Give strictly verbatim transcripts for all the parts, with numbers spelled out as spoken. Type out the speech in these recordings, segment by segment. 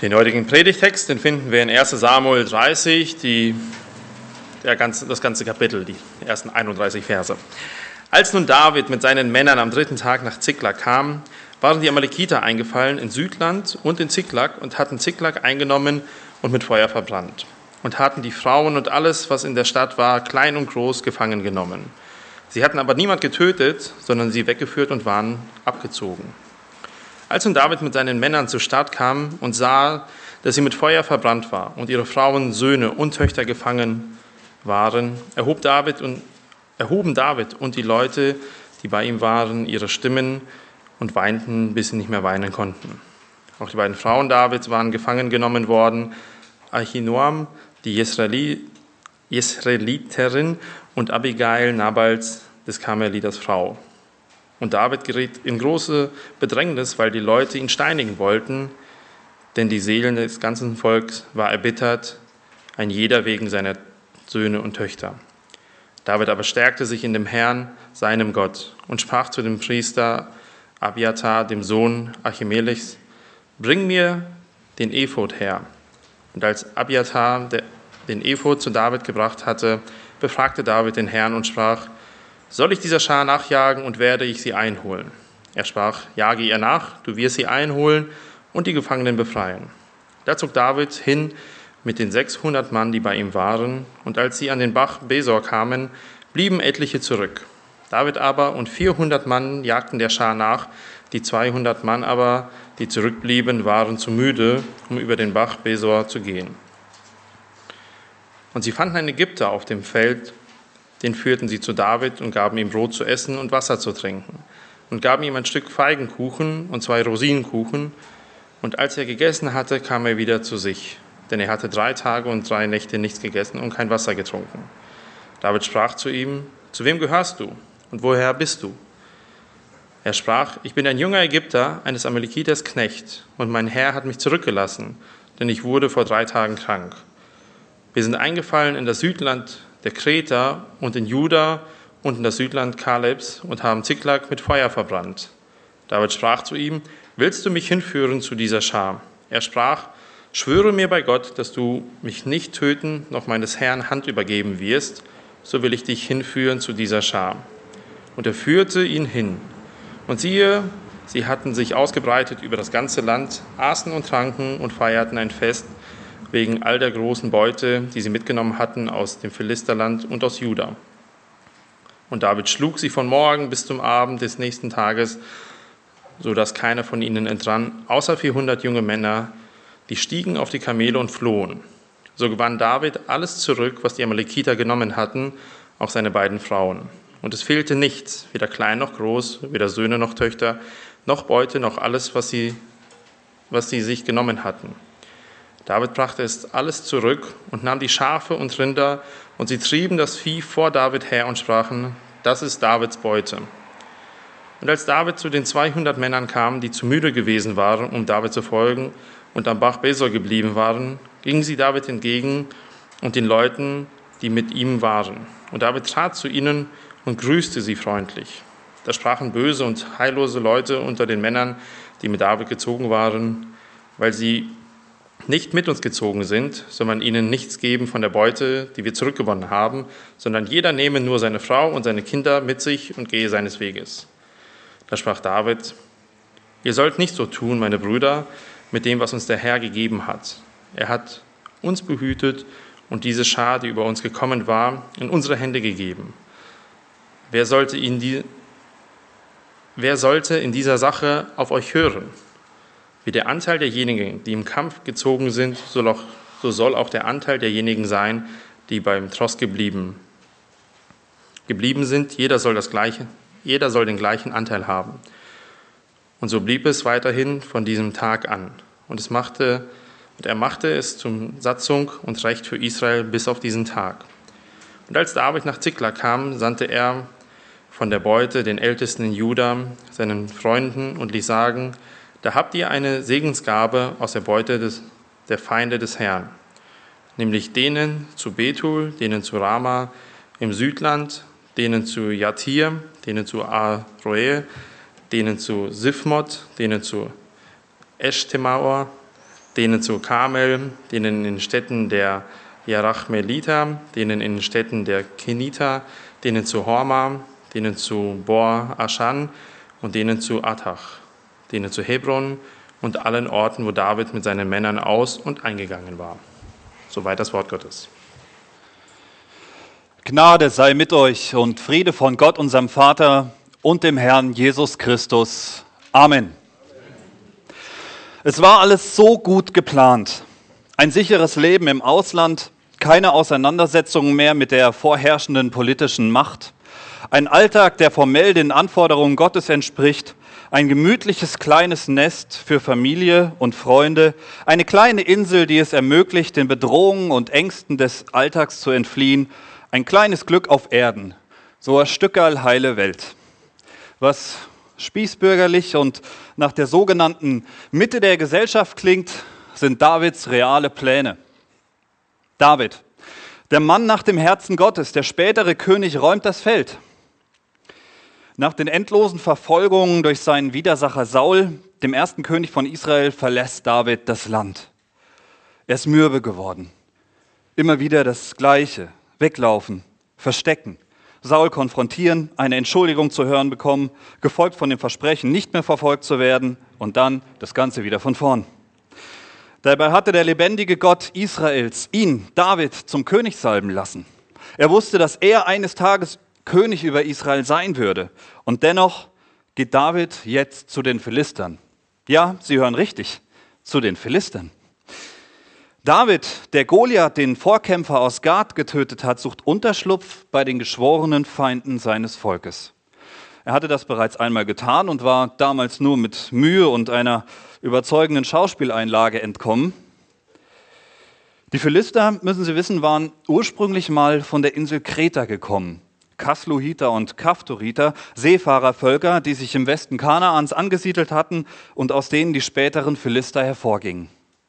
Den heutigen Predigtext, den finden wir in erster Samuel dreißig, die, der ganze, das ganze Kapitel, die ersten einunddreißig Verse. Als nun David mit seinen Männern am dritten Tag nach Ziklag kam, waren die Amalekiter eingefallen in Südland und in Ziklag und hatten Ziklag eingenommen und mit Feuer verbrannt und hatten die Frauen und alles, was in der Stadt war, klein und groß, gefangen genommen. Sie hatten aber niemand getötet, sondern sie weggeführt und waren abgezogen. Als nun David mit seinen Männern zur Stadt kam und sah, dass sie mit Feuer verbrannt war und ihre Frauen, Söhne und Töchter gefangen waren, erhob David und, erhoben David und die Leute, die bei ihm waren, ihre Stimmen und weinten, bis sie nicht mehr weinen konnten. Auch die beiden Frauen Davids waren gefangen genommen worden, Ahinoam, die Jesraeliterin, und Abigail, Nabals, des Karmeliters Frau. Und David geriet in große Bedrängnis, weil die Leute ihn steinigen wollten, denn die Seelen des ganzen Volks war erbittert, ein jeder wegen seiner Söhne und Töchter. David aber stärkte sich in dem Herrn, seinem Gott, und sprach zu dem Priester Abiathar, dem Sohn Achimelechs: Bring mir den Ephod her. Und als Abiathar den Ephod zu David gebracht hatte, befragte David den Herrn und sprach: Soll ich dieser Schar nachjagen und werde ich sie einholen? Er sprach: Jage ihr nach, du wirst sie einholen und die Gefangenen befreien. Da zog David hin mit den sechshundert Mann, die bei ihm waren, und als sie an den Bach Besor kamen, blieben etliche zurück. David aber und vierhundert Mann jagten der Schar nach, die zweihundert Mann aber, die zurückblieben, waren zu müde, um über den Bach Besor zu gehen. Und sie fanden einen Ägypter auf dem Feld, den führten sie zu David und gaben ihm Brot zu essen und Wasser zu trinken und gaben ihm ein Stück Feigenkuchen und zwei Rosinenkuchen. Und als er gegessen hatte, kam er wieder zu sich, denn er hatte drei Tage und drei Nächte nichts gegessen und kein Wasser getrunken. David sprach zu ihm: Zu wem gehörst du und woher bist du? Er sprach: Ich bin ein junger Ägypter, eines Amalekiters Knecht, und mein Herr hat mich zurückgelassen, denn ich wurde vor drei Tagen krank. Wir sind eingefallen in das Südland der Kreter und in Juda und in das Südland Kalebs und haben Ziklag mit Feuer verbrannt. David sprach zu ihm: Willst du mich hinführen zu dieser Schar? Er sprach: Schwöre mir bei Gott, dass du mich nicht töten, noch meines Herrn Hand übergeben wirst, so will ich dich hinführen zu dieser Schar. Und er führte ihn hin. Und siehe, sie hatten sich ausgebreitet über das ganze Land, aßen und tranken und feierten ein Fest, wegen all der großen Beute, die sie mitgenommen hatten aus dem Philisterland und aus Juda. Und David schlug sie von Morgen bis zum Abend des nächsten Tages, so dass keiner von ihnen entrann, außer vierhundert junge Männer, die stiegen auf die Kamele und flohen. So gewann David alles zurück, was die Amalekiter genommen hatten, auch seine beiden Frauen. Und es fehlte nichts, weder klein noch groß, weder Söhne noch Töchter, noch Beute, noch alles, was sie, was sie sich genommen hatten. David brachte es alles zurück und nahm die Schafe und Rinder, und sie trieben das Vieh vor David her und sprachen: Das ist Davids Beute. Und als David zu den zweihundert Männern kam, die zu müde gewesen waren, um David zu folgen, und am Bach Besor geblieben waren, gingen sie David entgegen und den Leuten, die mit ihm waren. Und David trat zu ihnen und grüßte sie freundlich. Da sprachen böse und heillose Leute unter den Männern, die mit David gezogen waren, weil sie nicht mit uns gezogen sind, soll man ihnen nichts geben von der Beute, die wir zurückgewonnen haben, sondern jeder nehme nur seine Frau und seine Kinder mit sich und gehe seines Weges. Da sprach David: Ihr sollt nicht so tun, meine Brüder, mit dem, was uns der Herr gegeben hat. Er hat uns behütet und diese Schar, die über uns gekommen war, in unsere Hände gegeben. Wer sollte, in die, wer sollte in dieser Sache auf euch hören? Wie der Anteil derjenigen, die im Kampf gezogen sind, soll auch, so soll auch der Anteil derjenigen sein, die beim Tross geblieben, geblieben sind. Jeder soll, das gleiche, jeder soll den gleichen Anteil haben. Und so blieb es weiterhin von diesem Tag an. Und, es machte, und er machte es zum Satzung und Recht für Israel bis auf diesen Tag. Und als David nach Ziklag kam, sandte er von der Beute den Ältesten in Juda, seinen Freunden, und ließ sagen: Da habt ihr eine Segensgabe aus der Beute des, der Feinde des Herrn, nämlich denen zu Bethul, denen zu Rama im Südland, denen zu Jatir, denen zu Aroe, denen zu Sifmot, denen zu Eshtemoa denen zu Karmel, denen in den Städten der Jerachmeliter, denen in den Städten der Keniter, denen zu Horma, denen zu Bor Aschan und denen zu Attach, denen zu Hebron und allen Orten, wo David mit seinen Männern aus- und eingegangen war. Soweit das Wort Gottes. Gnade sei mit euch und Friede von Gott, unserem Vater und dem Herrn Jesus Christus. Amen. Es war alles so gut geplant. Ein sicheres Leben im Ausland, keine Auseinandersetzungen mehr mit der vorherrschenden politischen Macht, ein Alltag, der formell den Anforderungen Gottes entspricht, ein gemütliches kleines Nest für Familie und Freunde, eine kleine Insel, die es ermöglicht, den Bedrohungen und Ängsten des Alltags zu entfliehen, ein kleines Glück auf Erden, so ein Stückerl heile Welt. Was spießbürgerlich und nach der sogenannten Mitte der Gesellschaft klingt, sind Davids reale Pläne. David, der Mann nach dem Herzen Gottes, der spätere König, räumt das Feld. Nach den endlosen Verfolgungen durch seinen Widersacher Saul, dem ersten König von Israel, verlässt David das Land. Er ist mürbe geworden. Immer wieder das Gleiche. Weglaufen, verstecken, Saul konfrontieren, eine Entschuldigung zu hören bekommen, gefolgt von dem Versprechen, nicht mehr verfolgt zu werden und dann das Ganze wieder von vorn. Dabei hatte der lebendige Gott Israels ihn, David, zum König salben lassen. Er wusste, dass er eines Tages König über Israel sein würde. Und dennoch geht David jetzt zu den Philistern. Ja, Sie hören richtig, zu den Philistern. David, der Goliath, den Vorkämpfer aus Gath, getötet hat, sucht Unterschlupf bei den geschworenen Feinden seines Volkes. Er hatte das bereits einmal getan und war damals nur mit Mühe und einer überzeugenden Schauspieleinlage entkommen. Die Philister, müssen Sie wissen, waren ursprünglich mal von der Insel Kreta gekommen. Kasluhiter und Kaftoriter, Seefahrervölker, die sich im Westen Kanaans angesiedelt hatten und aus denen die späteren Philister hervorgingen.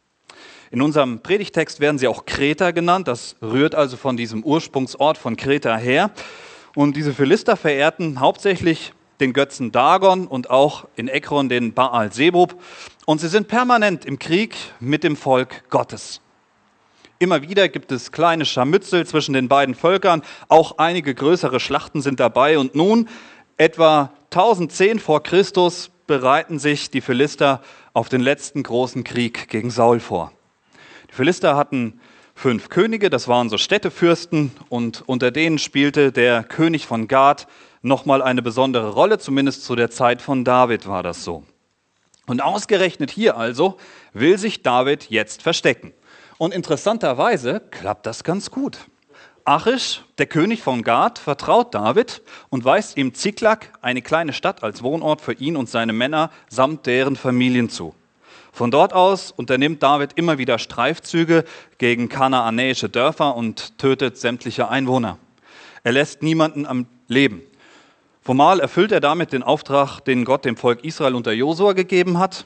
In unserem Predigtext werden sie auch Kreter genannt, das rührt also von diesem Ursprungsort von Kreta her. Und diese Philister verehrten hauptsächlich den Götzen Dagon und auch in Ekron den Baal Zebub. Und sie sind permanent im Krieg mit dem Volk Gottes. Immer wieder gibt es kleine Scharmützel zwischen den beiden Völkern, auch einige größere Schlachten sind dabei. Und nun, etwa tausendzehn vor Christus, bereiten sich die Philister auf den letzten großen Krieg gegen Saul vor. Die Philister hatten fünf Könige, das waren so Städtefürsten, und unter denen spielte der König von Gath nochmal eine besondere Rolle, zumindest zu der Zeit von David war das so. Und ausgerechnet hier also will sich David jetzt verstecken. Und interessanterweise klappt das ganz gut. Achish, der König von Gath, vertraut David und weist ihm Ziklag, eine kleine Stadt, als Wohnort für ihn und seine Männer samt deren Familien zu. Von dort aus unternimmt David immer wieder Streifzüge gegen kanaanäische Dörfer und tötet sämtliche Einwohner. Er lässt niemanden am Leben. Formal erfüllt er damit den Auftrag, den Gott dem Volk Israel unter Josua gegeben hat,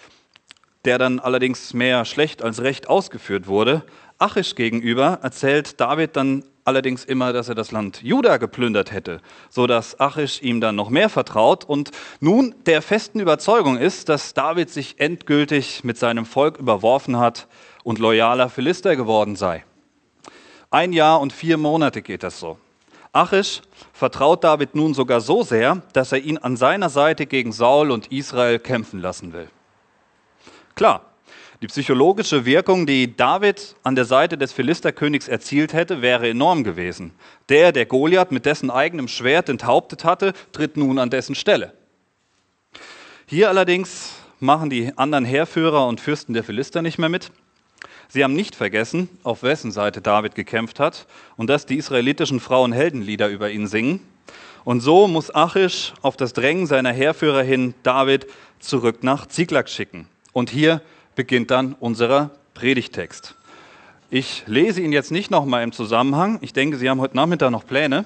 der dann allerdings mehr schlecht als recht ausgeführt wurde. Achish gegenüber erzählt David dann allerdings immer, dass er das Land Juda geplündert hätte, sodass Achish ihm dann noch mehr vertraut und nun der festen Überzeugung ist, dass David sich endgültig mit seinem Volk überworfen hat und loyaler Philister geworden sei. Ein Jahr und vier Monate geht das so. Achish vertraut David nun sogar so sehr, dass er ihn an seiner Seite gegen Saul und Israel kämpfen lassen will. Klar, die psychologische Wirkung, die David an der Seite des Philisterkönigs erzielt hätte, wäre enorm gewesen. Der, der Goliath mit dessen eigenem Schwert enthauptet hatte, tritt nun an dessen Stelle. Hier allerdings machen die anderen Heerführer und Fürsten der Philister nicht mehr mit. Sie haben nicht vergessen, auf wessen Seite David gekämpft hat und dass die israelitischen Frauen Heldenlieder über ihn singen. Und so muss Achish auf das Drängen seiner Heerführer hin David zurück nach Ziklag schicken. Und hier beginnt dann unser Predigtext. Ich lese ihn jetzt nicht nochmal im Zusammenhang. Ich denke, Sie haben heute Nachmittag noch Pläne.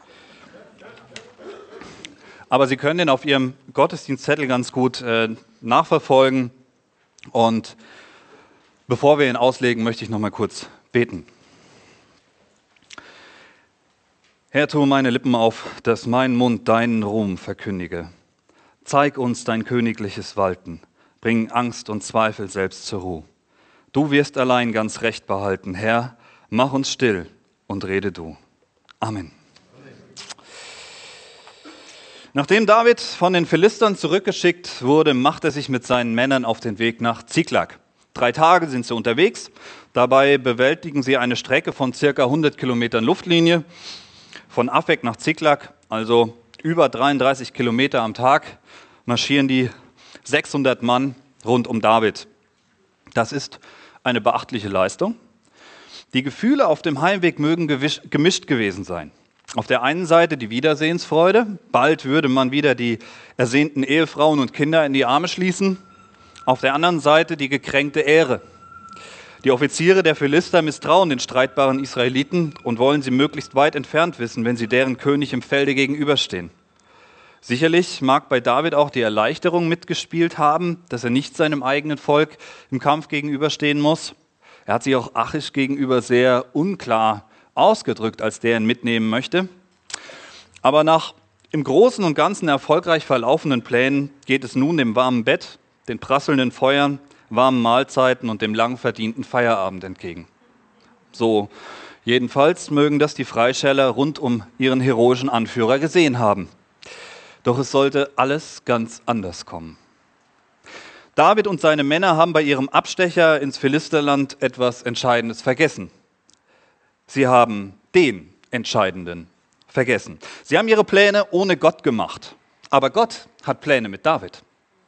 Aber Sie können den auf Ihrem Gottesdienstzettel ganz gut äh, nachverfolgen. Und bevor wir ihn auslegen, möchte ich nochmal kurz beten. Herr, tue meine Lippen auf, dass mein Mund deinen Ruhm verkündige. Zeig uns dein königliches Walten. Bring Angst und Zweifel selbst zur Ruhe. Du wirst allein ganz Recht behalten. Herr, mach uns still und rede du. Amen. Nachdem David von den Philistern zurückgeschickt wurde, macht er sich mit seinen Männern auf den Weg nach Ziklag. Drei Tage sind sie unterwegs. Dabei bewältigen sie eine Strecke von circa hundert Kilometern Luftlinie von Afek nach Ziklag, also über dreiunddreißig Kilometer am Tag, marschieren die sechshundert Mann rund um David. Das ist eine beachtliche Leistung. Die Gefühle auf dem Heimweg mögen gemischt gewesen sein. Auf der einen Seite die Wiedersehensfreude, bald würde man wieder die ersehnten Ehefrauen und Kinder in die Arme schließen. Auf der anderen Seite die gekränkte Ehre. Die Offiziere der Philister misstrauen den streitbaren Israeliten und wollen sie möglichst weit entfernt wissen, wenn sie deren König im Felde gegenüberstehen. Sicherlich mag bei David auch die Erleichterung mitgespielt haben, dass er nicht seinem eigenen Volk im Kampf gegenüberstehen muss. Er hat sich auch Achish gegenüber sehr unklar ausgedrückt, als der ihn mitnehmen möchte. Aber nach im Großen und Ganzen erfolgreich verlaufenden Plänen geht es nun dem warmen Bett, den prasselnden Feuern, warmen Mahlzeiten und dem lang verdienten Feierabend entgegen. So, jedenfalls mögen das die Freischärler rund um ihren heroischen Anführer gesehen haben. Doch es sollte alles ganz anders kommen. David und seine Männer haben bei ihrem Abstecher ins Philisterland etwas Entscheidendes vergessen. Sie haben den Entscheidenden vergessen. Sie haben ihre Pläne ohne Gott gemacht. Aber Gott hat Pläne mit David.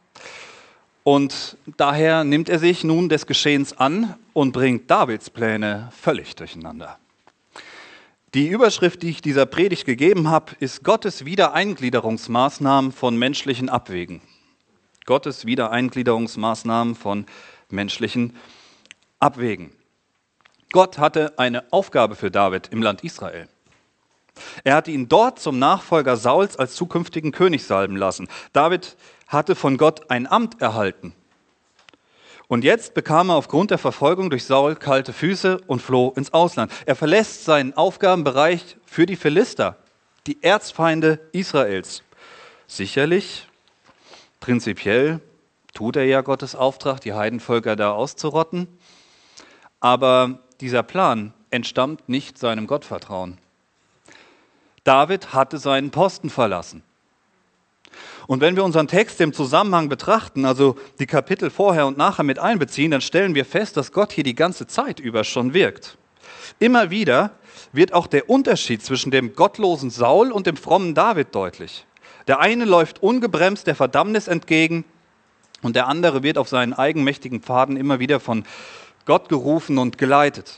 Und daher nimmt er sich nun des Geschehens an und bringt Davids Pläne völlig durcheinander. Die Überschrift, die ich dieser Predigt gegeben habe, ist Gottes Wiedereingliederungsmaßnahmen von menschlichen Abwegen. Gottes Wiedereingliederungsmaßnahmen von menschlichen Abwegen. Gott hatte eine Aufgabe für David im Land Israel. Er hatte ihn dort zum Nachfolger Sauls als zukünftigen König salben lassen. David hatte von Gott ein Amt erhalten. Und jetzt bekam er aufgrund der Verfolgung durch Saul kalte Füße und floh ins Ausland. Er verlässt seinen Aufgabenbereich für die Philister, die Erzfeinde Israels. Sicherlich, prinzipiell tut er ja Gottes Auftrag, die Heidenvölker da auszurotten. Aber dieser Plan entstammt nicht seinem Gottvertrauen. David hatte seinen Posten verlassen. Und wenn wir unseren Text im Zusammenhang betrachten, also die Kapitel vorher und nachher mit einbeziehen, dann stellen wir fest, dass Gott hier die ganze Zeit über schon wirkt. Immer wieder wird auch der Unterschied zwischen dem gottlosen Saul und dem frommen David deutlich. Der eine läuft ungebremst der Verdammnis entgegen und der andere wird auf seinen eigenmächtigen Pfaden immer wieder von Gott gerufen und geleitet.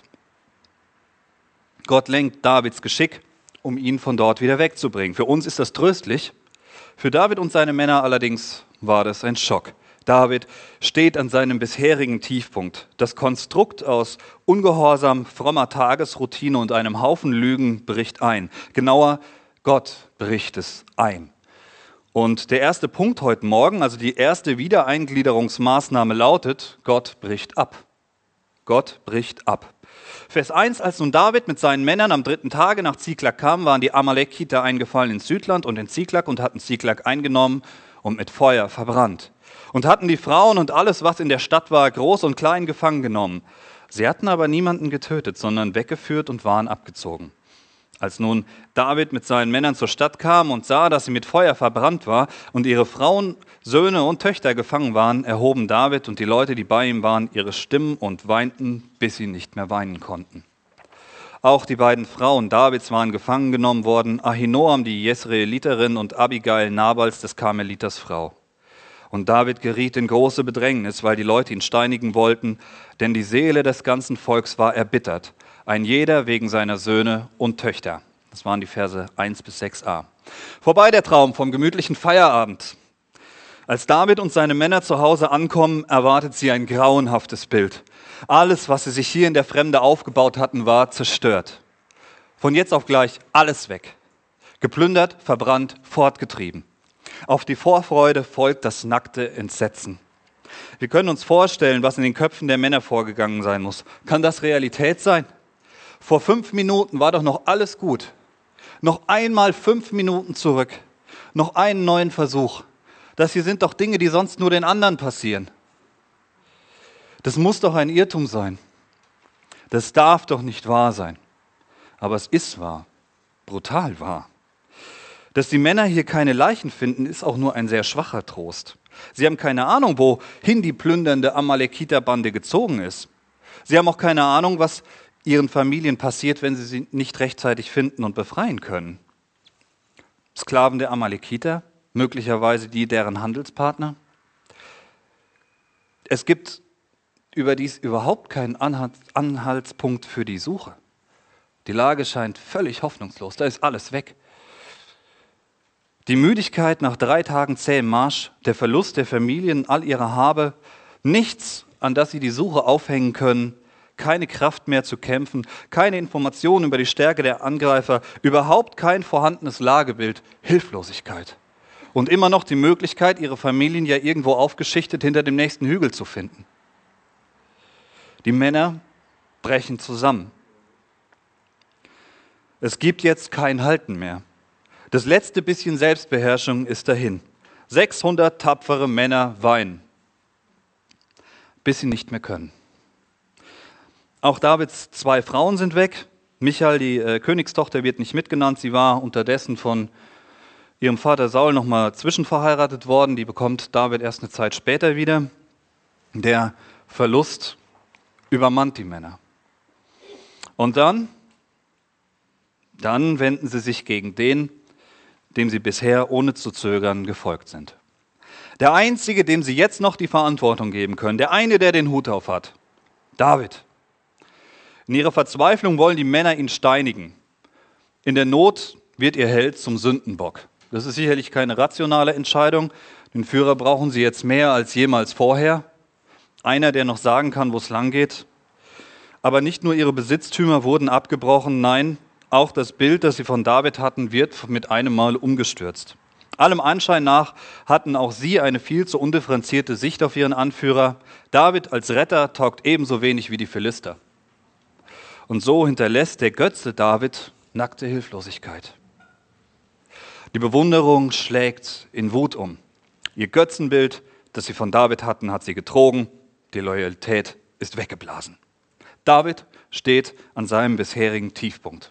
Gott lenkt Davids Geschick, um ihn von dort wieder wegzubringen. Für uns ist das tröstlich. Für David und seine Männer allerdings war das ein Schock. David steht an seinem bisherigen Tiefpunkt. Das Konstrukt aus Ungehorsam, frommer Tagesroutine und einem Haufen Lügen bricht ein. Genauer, Gott bricht es ein. Und der erste Punkt heute Morgen, also die erste Wiedereingliederungsmaßnahme lautet, Gott bricht ab. Gott bricht ab. Vers eins, als nun David mit seinen Männern am dritten Tage nach Ziklag kam, waren die Amalekiter eingefallen ins Südland und in Ziklag und hatten Ziklag eingenommen und mit Feuer verbrannt. Und hatten die Frauen und alles, was in der Stadt war, groß und klein gefangen genommen. Sie hatten aber niemanden getötet, sondern weggeführt und waren abgezogen. Als nun David mit seinen Männern zur Stadt kam und sah, dass sie mit Feuer verbrannt war und ihre Frauen, Söhne und Töchter gefangen waren, erhoben David und die Leute, die bei ihm waren, ihre Stimmen und weinten, bis sie nicht mehr weinen konnten. Auch die beiden Frauen Davids waren gefangen genommen worden, Ahinoam, die Jesreeliterin, und Abigail, Nabals, des Karmeliters Frau. Und David geriet in große Bedrängnis, weil die Leute ihn steinigen wollten, denn die Seele des ganzen Volks war erbittert. Ein jeder wegen seiner Söhne und Töchter. Das waren die Verse eins bis sechs a. Vorbei der Traum vom gemütlichen Feierabend. Als David und seine Männer zu Hause ankommen, erwartet sie ein grauenhaftes Bild. Alles, was sie sich hier in der Fremde aufgebaut hatten, war zerstört. Von jetzt auf gleich alles weg. Geplündert, verbrannt, fortgetrieben. Auf die Vorfreude folgt das nackte Entsetzen. Wir können uns vorstellen, was in den Köpfen der Männer vorgegangen sein muss. Kann das Realität sein? Vor fünf Minuten war doch noch alles gut. Noch einmal fünf Minuten zurück. Noch einen neuen Versuch. Das hier sind doch Dinge, die sonst nur den anderen passieren. Das muss doch ein Irrtum sein. Das darf doch nicht wahr sein. Aber es ist wahr, brutal wahr. Dass die Männer hier keine Leichen finden, ist auch nur ein sehr schwacher Trost. Sie haben keine Ahnung, wohin die plündernde Amalekiterbande gezogen ist. Sie haben auch keine Ahnung, was ihren Familien passiert, wenn sie sie nicht rechtzeitig finden und befreien können. Sklaven der Amalekiter, möglicherweise die deren Handelspartner. Es gibt überdies überhaupt keinen Anhaltspunkt für die Suche. Die Lage scheint völlig hoffnungslos, da ist alles weg. Die Müdigkeit nach drei Tagen zähem Marsch, der Verlust der Familien, all ihrer Habe, nichts, an das sie die Suche aufhängen können, keine Kraft mehr zu kämpfen, keine Informationen über die Stärke der Angreifer, überhaupt kein vorhandenes Lagebild, Hilflosigkeit. Und immer noch die Möglichkeit, ihre Familien ja irgendwo aufgeschichtet hinter dem nächsten Hügel zu finden. Die Männer brechen zusammen. Es gibt jetzt kein Halten mehr. Das letzte bisschen Selbstbeherrschung ist dahin. sechshundert tapfere Männer weinen, bis sie nicht mehr können. Auch Davids zwei Frauen sind weg. Michal, die äh, Königstochter, wird nicht mitgenannt. Sie war unterdessen von ihrem Vater Saul nochmal zwischenverheiratet worden. Die bekommt David erst eine Zeit später wieder. Der Verlust übermannt die Männer. Und dann, dann wenden sie sich gegen den, dem sie bisher ohne zu zögern gefolgt sind. Der Einzige, dem sie jetzt noch die Verantwortung geben können, der eine, der den Hut auf hat, David. In ihrer Verzweiflung wollen die Männer ihn steinigen. In der Not wird ihr Held zum Sündenbock. Das ist sicherlich keine rationale Entscheidung. Den Führer brauchen sie jetzt mehr als jemals vorher. Einer, der noch sagen kann, wo es lang geht. Aber nicht nur ihre Besitztümer wurden abgebrochen, nein, auch das Bild, das sie von David hatten, wird mit einem Mal umgestürzt. Allem Anschein nach hatten auch sie eine viel zu undifferenzierte Sicht auf ihren Anführer. David als Retter taugt ebenso wenig wie die Philister. Und so hinterlässt der Götze David nackte Hilflosigkeit. Die Bewunderung schlägt in Wut um. Ihr Götzenbild, das sie von David hatten, hat sie getrogen. Die Loyalität ist weggeblasen. David steht an seinem bisherigen Tiefpunkt.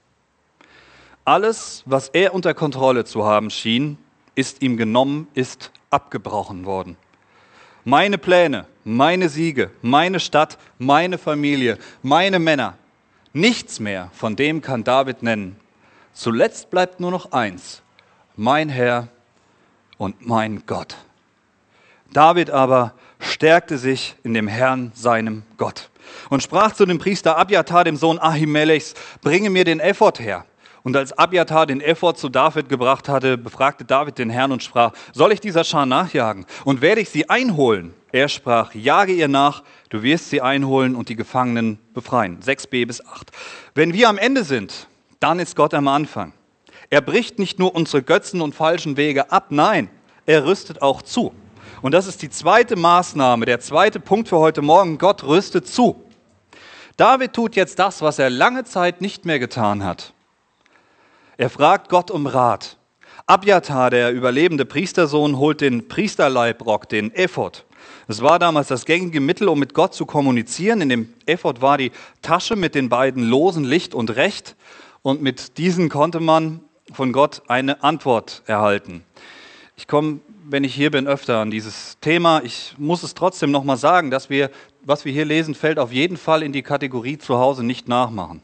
Alles, was er unter Kontrolle zu haben schien, ist ihm genommen, ist abgebrochen worden. Meine Pläne, meine Siege, meine Stadt, meine Familie, meine Männer, nichts mehr von dem kann David nennen. Zuletzt bleibt nur noch eins, mein Herr und mein Gott. David aber stärkte sich in dem Herrn, seinem Gott, und sprach zu dem Priester Abjatar, dem Sohn Ahimelechs, bringe mir den Ephod her. Und als Abjatar den Ephod zu David gebracht hatte, befragte David den Herrn und sprach, soll ich dieser Schar nachjagen und werde ich sie einholen? Er sprach, jage ihr nach, du wirst sie einholen und die Gefangenen befreien. sechs b bis acht. Wenn wir am Ende sind, dann ist Gott am Anfang. Er bricht nicht nur unsere Götzen und falschen Wege ab, nein, er rüstet auch zu. Und das ist die zweite Maßnahme, der zweite Punkt für heute Morgen, Gott rüstet zu. David tut jetzt das, was er lange Zeit nicht mehr getan hat. Er fragt Gott um Rat. Abjatar, der überlebende Priestersohn, holt den Priesterleibrock, den Ephod. Das war damals das gängige Mittel, um mit Gott zu kommunizieren. In dem Ephod war die Tasche mit den beiden Losen Licht und Recht. Und mit diesen konnte man von Gott eine Antwort erhalten. Ich komme, wenn ich hier bin, öfter an dieses Thema. Ich muss es trotzdem nochmal sagen, dass wir, was wir hier lesen, fällt auf jeden Fall in die Kategorie zu Hause nicht nachmachen.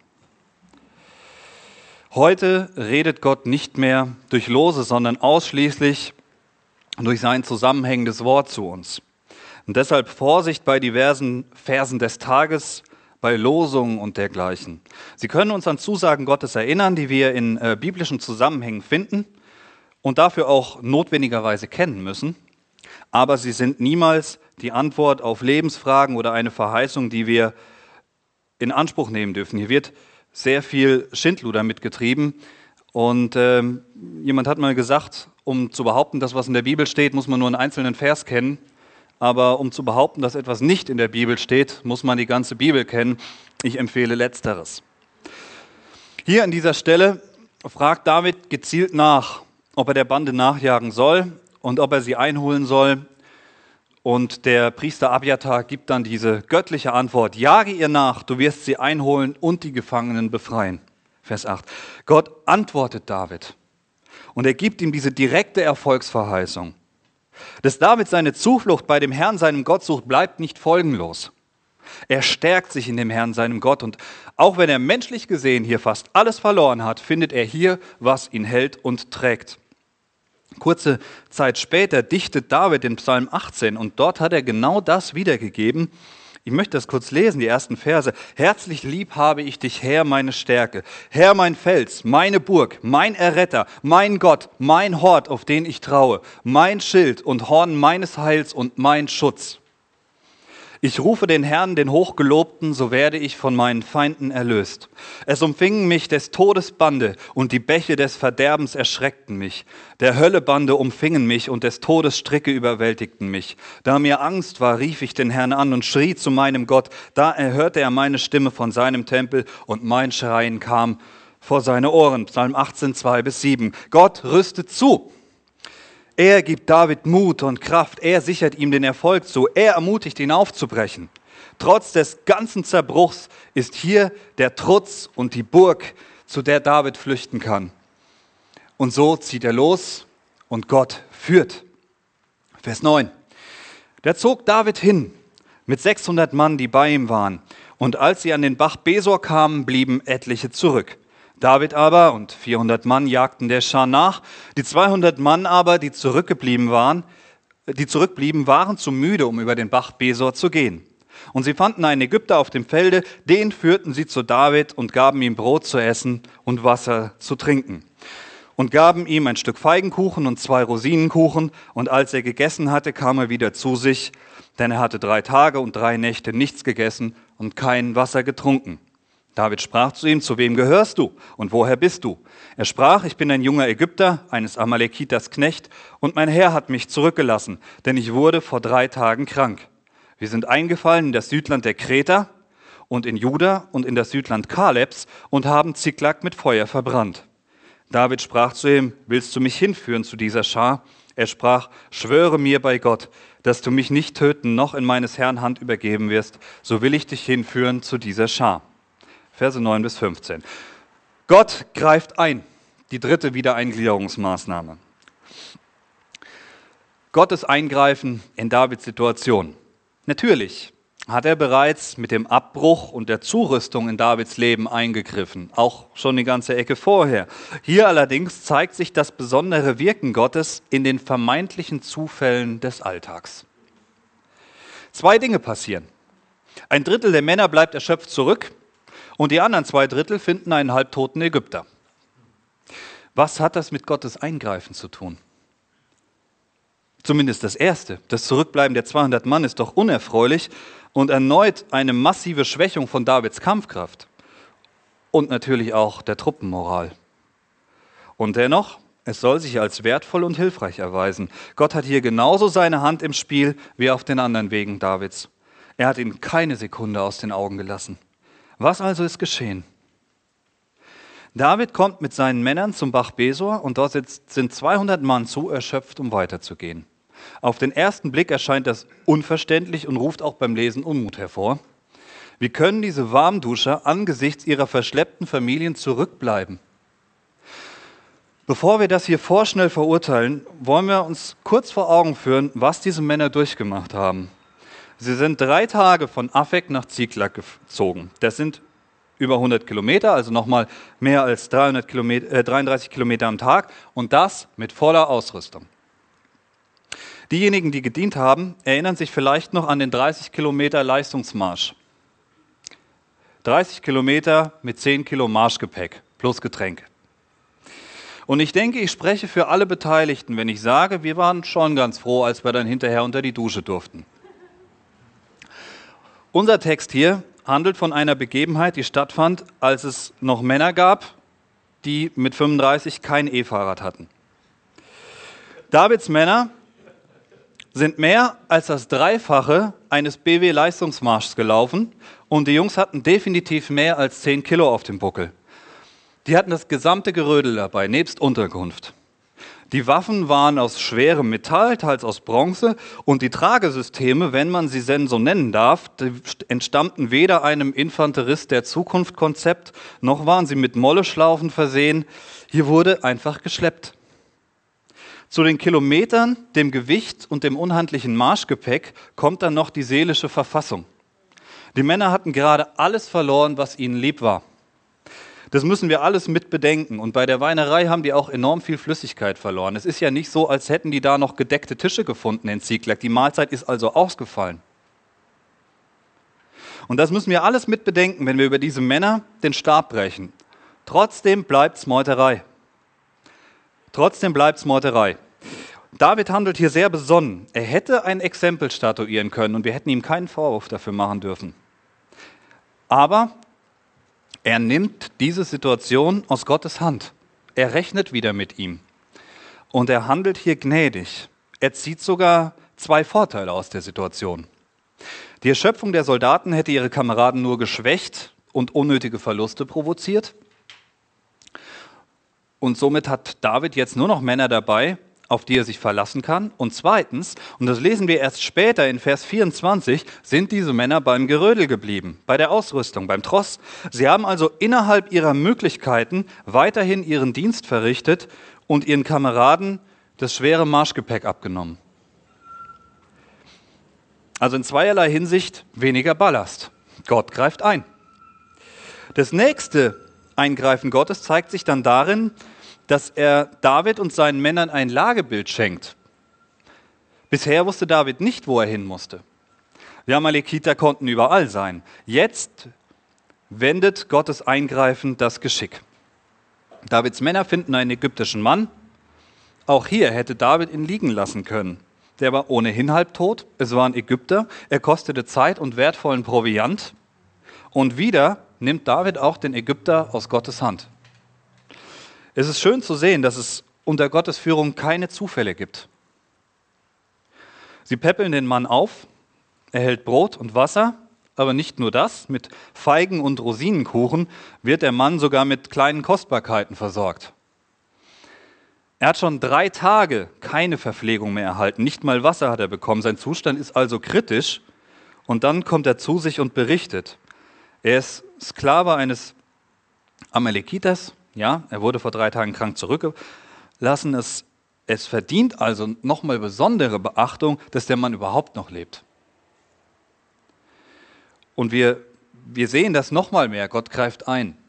Heute redet Gott nicht mehr durch Lose, sondern ausschließlich durch sein zusammenhängendes Wort zu uns. Und deshalb Vorsicht bei diversen Versen des Tages, bei Losungen und dergleichen. Sie können uns an Zusagen Gottes erinnern, die wir in äh, biblischen Zusammenhängen finden und dafür auch notwendigerweise kennen müssen. Aber sie sind niemals die Antwort auf Lebensfragen oder eine Verheißung, die wir in Anspruch nehmen dürfen. Hier wird sehr viel Schindluder mitgetrieben. Und ähm, jemand hat mal gesagt, um zu behaupten, dass was in der Bibel steht, muss man nur einen einzelnen Vers kennen. Aber um zu behaupten, dass etwas nicht in der Bibel steht, muss man die ganze Bibel kennen. Ich empfehle Letzteres. Hier an dieser Stelle fragt David gezielt nach, ob er der Bande nachjagen soll und ob er sie einholen soll Und der Priester Abjatar gibt dann diese göttliche Antwort: Jage ihr nach, du wirst sie einholen und die Gefangenen befreien. Vers acht. Gott antwortet David und er gibt ihm diese direkte Erfolgsverheißung. Dass David seine Zuflucht bei dem Herrn, seinem Gott, sucht, bleibt nicht folgenlos. Er stärkt sich in dem Herrn, seinem Gott, und auch wenn er menschlich gesehen hier fast alles verloren hat, findet er hier, was ihn hält und trägt. Kurze Zeit später dichtet David den Psalm achtzehn und dort hat er genau das wiedergegeben. Ich möchte das kurz lesen, die ersten Verse. Herzlich lieb habe ich dich, Herr, meine Stärke. Herr, mein Fels, meine Burg, mein Erretter, mein Gott, mein Hort, auf den ich traue, mein Schild und Horn meines Heils und mein Schutz. Ich rufe den Herrn, den Hochgelobten, so werde ich von meinen Feinden erlöst. Es umfingen mich des Todes Bande und die Bäche des Verderbens erschreckten mich. Der Hölle Bande umfingen mich und des Todes Stricke überwältigten mich. Da mir Angst war, rief ich den Herrn an und schrie zu meinem Gott. Da erhörte er meine Stimme von seinem Tempel und mein Schreien kam vor seine Ohren. Psalm achtzehn, zwei bis sieben. Gott rüstet zu. Er gibt David Mut und Kraft, er sichert ihm den Erfolg zu, er ermutigt ihn aufzubrechen. Trotz des ganzen Zerbruchs ist hier der Trutz und die Burg, zu der David flüchten kann. Und so zieht er los und Gott führt. Vers neun. Da zog David hin mit sechshundert Mann, die bei ihm waren. Und als sie an den Bach Besor kamen, blieben etliche zurück. David aber und vierhundert Mann jagten der Schar nach. Die zweihundert Mann aber, die zurückgeblieben waren, die zurückblieben, waren zu müde, um über den Bach Besor zu gehen. Und sie fanden einen Ägypter auf dem Felde, den führten sie zu David und gaben ihm Brot zu essen und Wasser zu trinken. Und gaben ihm ein Stück Feigenkuchen und zwei Rosinenkuchen. Und als er gegessen hatte, kam er wieder zu sich, denn er hatte drei Tage und drei Nächte nichts gegessen und kein Wasser getrunken. David sprach zu ihm: Zu wem gehörst du und woher bist du? Er sprach: Ich bin ein junger Ägypter, eines Amalekiters Knecht, und mein Herr hat mich zurückgelassen, denn ich wurde vor drei Tagen krank. Wir sind eingefallen in das Südland der Kreter und in Juda und in das Südland Kalebs und haben Ziklag mit Feuer verbrannt. David sprach zu ihm: Willst du mich hinführen zu dieser Schar? Er sprach: Schwöre mir bei Gott, dass du mich nicht töten noch in meines Herrn Hand übergeben wirst, so will ich dich hinführen zu dieser Schar. Verse neun bis fünfzehn. Gott greift ein. Die dritte Wiedereingliederungsmaßnahme. Gottes Eingreifen in Davids Situation. Natürlich hat er bereits mit dem Abbruch und der Zurüstung in Davids Leben eingegriffen, auch schon die ganze Ecke vorher. Hier allerdings zeigt sich das besondere Wirken Gottes in den vermeintlichen Zufällen des Alltags. Zwei Dinge passieren. Ein Drittel der Männer bleibt erschöpft zurück, und die anderen zwei Drittel finden einen halbtoten Ägypter. Was hat das mit Gottes Eingreifen zu tun? Zumindest das Erste. Das Zurückbleiben der zweihundert Mann ist doch unerfreulich und erneut eine massive Schwächung von Davids Kampfkraft. Und natürlich auch der Truppenmoral. Und dennoch, es soll sich als wertvoll und hilfreich erweisen. Gott hat hier genauso seine Hand im Spiel wie auf den anderen Wegen Davids. Er hat ihn keine Sekunde aus den Augen gelassen. Was also ist geschehen? David kommt mit seinen Männern zum Bach Besor und dort sind zweihundert Mann zu erschöpft, um weiterzugehen. Auf den ersten Blick erscheint das unverständlich und ruft auch beim Lesen Unmut hervor. Wie können diese Warmduscher angesichts ihrer verschleppten Familien zurückbleiben? Bevor wir das hier vorschnell verurteilen, wollen wir uns kurz vor Augen führen, was diese Männer durchgemacht haben. Sie sind drei Tage von Afek nach Ziklag gezogen. Das sind über hundert Kilometer, also nochmal mehr als dreihundert Kilometer, äh, dreiunddreißig Kilometer am Tag und das mit voller Ausrüstung. Diejenigen, die gedient haben, erinnern sich vielleicht noch an den dreißig Kilometer Leistungsmarsch. dreißig Kilometer mit zehn Kilo Marschgepäck plus Getränke. Und ich denke, ich spreche für alle Beteiligten, wenn ich sage, wir waren schon ganz froh, als wir dann hinterher unter die Dusche durften. Unser Text hier handelt von einer Begebenheit, die stattfand, als es noch Männer gab, die mit fünfunddreißig kein E-Fahrrad hatten. Davids Männer sind mehr als das Dreifache eines B W-Leistungsmarschs gelaufen und die Jungs hatten definitiv mehr als zehn Kilo auf dem Buckel. Die hatten das gesamte Gerödel dabei, nebst Unterkunft. Die Waffen waren aus schwerem Metall, teils aus Bronze, und die Tragesysteme, wenn man sie denn so nennen darf, entstammten weder einem Infanterist der Zukunft-Konzept, noch waren sie mit Molleschlaufen versehen. Hier wurde einfach geschleppt. Zu den Kilometern, dem Gewicht und dem unhandlichen Marschgepäck kommt dann noch die seelische Verfassung. Die Männer hatten gerade alles verloren, was ihnen lieb war. Das müssen wir alles mit bedenken. Und bei der Weinerei haben die auch enorm viel Flüssigkeit verloren. Es ist ja nicht so, als hätten die da noch gedeckte Tische gefunden in Ziklag. Die Mahlzeit ist also ausgefallen. Und das müssen wir alles mit bedenken, wenn wir über diese Männer den Stab brechen. Trotzdem bleibt es Meuterei. Trotzdem bleibt es Meuterei. David handelt hier sehr besonnen. Er hätte ein Exempel statuieren können und wir hätten ihm keinen Vorwurf dafür machen dürfen. Aber er nimmt diese Situation aus Gottes Hand. Er rechnet wieder mit ihm. Und er handelt hier gnädig. Er zieht sogar zwei Vorteile aus der Situation. Die Erschöpfung der Soldaten hätte ihre Kameraden nur geschwächt und unnötige Verluste provoziert. Und somit hat David jetzt nur noch Männer dabei, auf die er sich verlassen kann. Und zweitens, und das lesen wir erst später in Vers vierundzwanzig, sind diese Männer beim Gerödel geblieben, bei der Ausrüstung, beim Tross. Sie haben also innerhalb ihrer Möglichkeiten weiterhin ihren Dienst verrichtet und ihren Kameraden das schwere Marschgepäck abgenommen. Also in zweierlei Hinsicht weniger Ballast. Gott greift ein. Das nächste Eingreifen Gottes zeigt sich dann darin, dass er David und seinen Männern ein Lagebild schenkt. Bisher wusste David nicht, wo er hin musste. Die Amalekiter konnten überall sein. Jetzt wendet Gottes Eingreifen das Geschick. Davids Männer finden einen ägyptischen Mann. Auch hier hätte David ihn liegen lassen können. Der war ohnehin halbtot. Es war ein Ägypter. Er kostete Zeit und wertvollen Proviant. Und wieder nimmt David auch den Ägypter aus Gottes Hand. Es ist schön zu sehen, dass es unter Gottes Führung keine Zufälle gibt. Sie päppeln den Mann auf, er hält Brot und Wasser, aber nicht nur das, mit Feigen und Rosinenkuchen wird der Mann sogar mit kleinen Kostbarkeiten versorgt. Er hat schon drei Tage keine Verpflegung mehr erhalten, nicht mal Wasser hat er bekommen, sein Zustand ist also kritisch und dann kommt er zu sich und berichtet. Er ist Sklave eines Amalekiters. Ja, er wurde vor drei Tagen krank zurückgelassen. Es, es verdient also nochmal besondere Beachtung, dass der Mann überhaupt noch lebt. Und wir, wir sehen das nochmal mehr. Gott greift ein.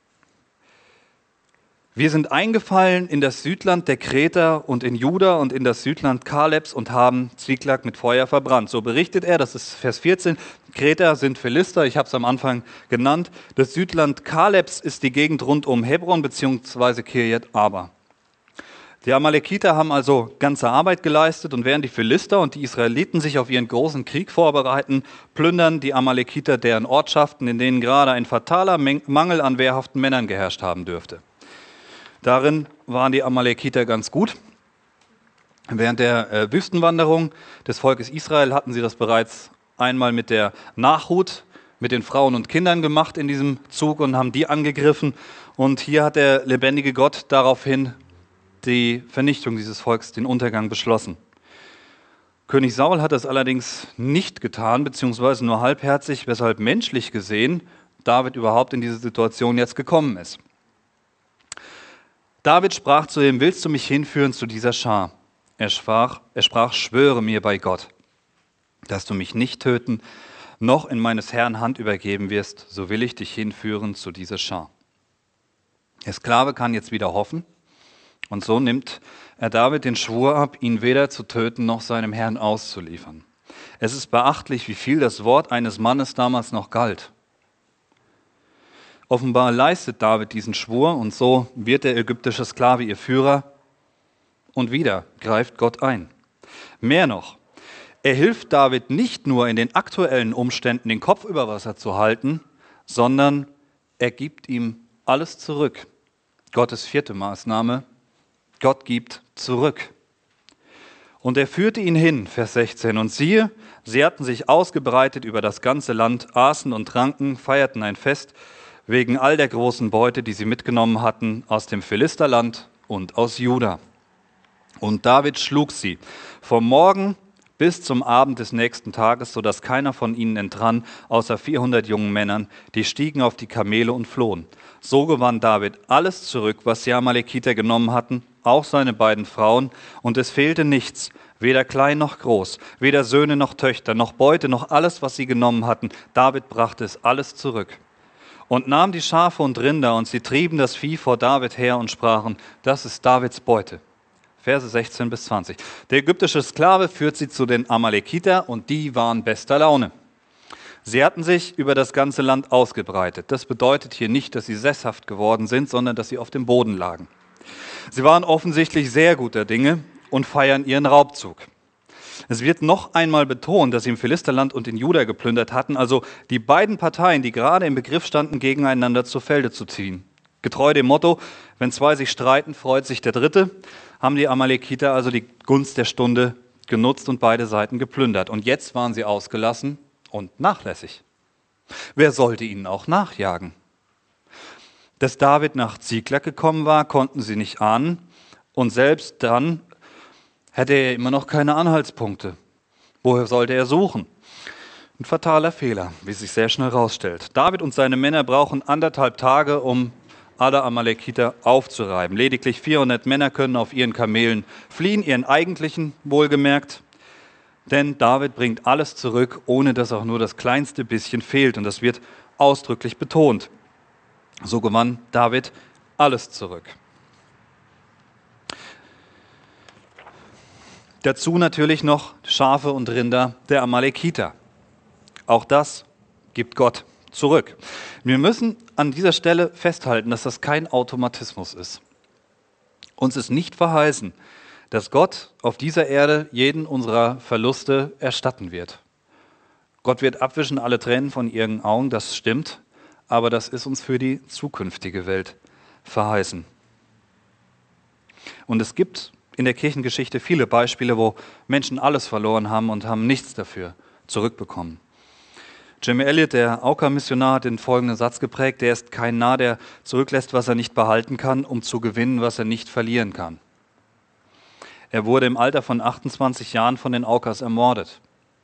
Wir sind eingefallen in das Südland der Kreter und in Juda und in das Südland Kalebs und haben Ziklag mit Feuer verbrannt. So berichtet er, das ist Vers vierzehn, Kreter sind Philister, ich habe es am Anfang genannt. Das Südland Kalebs ist die Gegend rund um Hebron bzw. Kirjat Arba. Die Amalekiter haben also ganze Arbeit geleistet und während die Philister und die Israeliten sich auf ihren großen Krieg vorbereiten, plündern die Amalekiter deren Ortschaften, in denen gerade ein fataler Mangel an wehrhaften Männern geherrscht haben dürfte. Darin waren die Amalekiter ganz gut. Während der äh, Wüstenwanderung des Volkes Israel hatten sie das bereits einmal mit der Nachhut, mit den Frauen und Kindern gemacht in diesem Zug und haben die angegriffen. Und hier hat der lebendige Gott daraufhin die Vernichtung dieses Volks, den Untergang beschlossen. König Saul hat das allerdings nicht getan, beziehungsweise nur halbherzig, weshalb menschlich gesehen David überhaupt in diese Situation jetzt gekommen ist. David sprach zu ihm, willst du mich hinführen zu dieser Schar? Er sprach, er sprach, schwöre mir bei Gott, dass du mich nicht töten, noch in meines Herrn Hand übergeben wirst, so will ich dich hinführen zu dieser Schar. Der Sklave kann jetzt wieder hoffen und so nimmt er David den Schwur ab, ihn weder zu töten noch seinem Herrn auszuliefern. Es ist beachtlich, wie viel das Wort eines Mannes damals noch galt. Offenbar leistet David diesen Schwur und so wird der ägyptische Sklave ihr Führer und wieder greift Gott ein. Mehr noch, er hilft David nicht nur in den aktuellen Umständen den Kopf über Wasser zu halten, sondern er gibt ihm alles zurück. Gottes vierte Maßnahme, Gott gibt zurück. Und er führte ihn hin, Vers sechzehn, und siehe, sie hatten sich ausgebreitet über das ganze Land, aßen und tranken, feierten ein Fest, wegen all der großen Beute, die sie mitgenommen hatten aus dem Philisterland und aus Juda. Und David schlug sie vom Morgen bis zum Abend des nächsten Tages, sodass keiner von ihnen entrann, außer vierhundert jungen Männern, die stiegen auf die Kamele und flohen. So gewann David alles zurück, was die Amalekiter genommen hatten, auch seine beiden Frauen, und es fehlte nichts, weder klein noch groß, weder Söhne noch Töchter, noch Beute, noch alles, was sie genommen hatten. David brachte es alles zurück und nahm die Schafe und Rinder, und sie trieben das Vieh vor David her und sprachen, das ist Davids Beute. Verse sechzehn bis zwanzig. Der ägyptische Sklave führt sie zu den Amalekiter, und die waren bester Laune. Sie hatten sich über das ganze Land ausgebreitet. Das bedeutet hier nicht, dass sie sesshaft geworden sind, sondern dass sie auf dem Boden lagen. Sie waren offensichtlich sehr guter Dinge und feiern ihren Raubzug. Es wird noch einmal betont, dass sie im Philisterland und in Juda geplündert hatten, also die beiden Parteien, die gerade im Begriff standen, gegeneinander zu Felde zu ziehen. Getreu dem Motto, wenn zwei sich streiten, freut sich der Dritte, haben die Amalekiter also die Gunst der Stunde genutzt und beide Seiten geplündert. Und jetzt waren sie ausgelassen und nachlässig. Wer sollte ihnen auch nachjagen? Dass David nach Ziklag gekommen war, konnten sie nicht ahnen. Und selbst dann hätte er immer noch keine Anhaltspunkte. Woher sollte er suchen? Ein fataler Fehler, wie sich sehr schnell herausstellt. David und seine Männer brauchen anderthalb Tage, um alle Amalekiter aufzureiben. Lediglich vierhundert Männer können auf ihren Kamelen fliehen, ihren eigentlichen wohlgemerkt. Denn David bringt alles zurück, ohne dass auch nur das kleinste bisschen fehlt. Und das wird ausdrücklich betont. So gewann David alles zurück. Dazu natürlich noch Schafe und Rinder der Amalekiter. Auch das gibt Gott zurück. Wir müssen an dieser Stelle festhalten, dass das kein Automatismus ist. Uns ist nicht verheißen, dass Gott auf dieser Erde jeden unserer Verluste erstatten wird. Gott wird abwischen alle Tränen von ihren Augen, das stimmt, aber das ist uns für die zukünftige Welt verheißen. Und es gibt in der Kirchengeschichte viele Beispiele, wo Menschen alles verloren haben und haben nichts dafür zurückbekommen. Jim Elliot, der Auka-Missionar, hat den folgenden Satz geprägt: Der ist kein Narr, der zurücklässt, was er nicht behalten kann, um zu gewinnen, was er nicht verlieren kann. Er wurde im Alter von achtundzwanzig Jahren von den Aukas ermordet.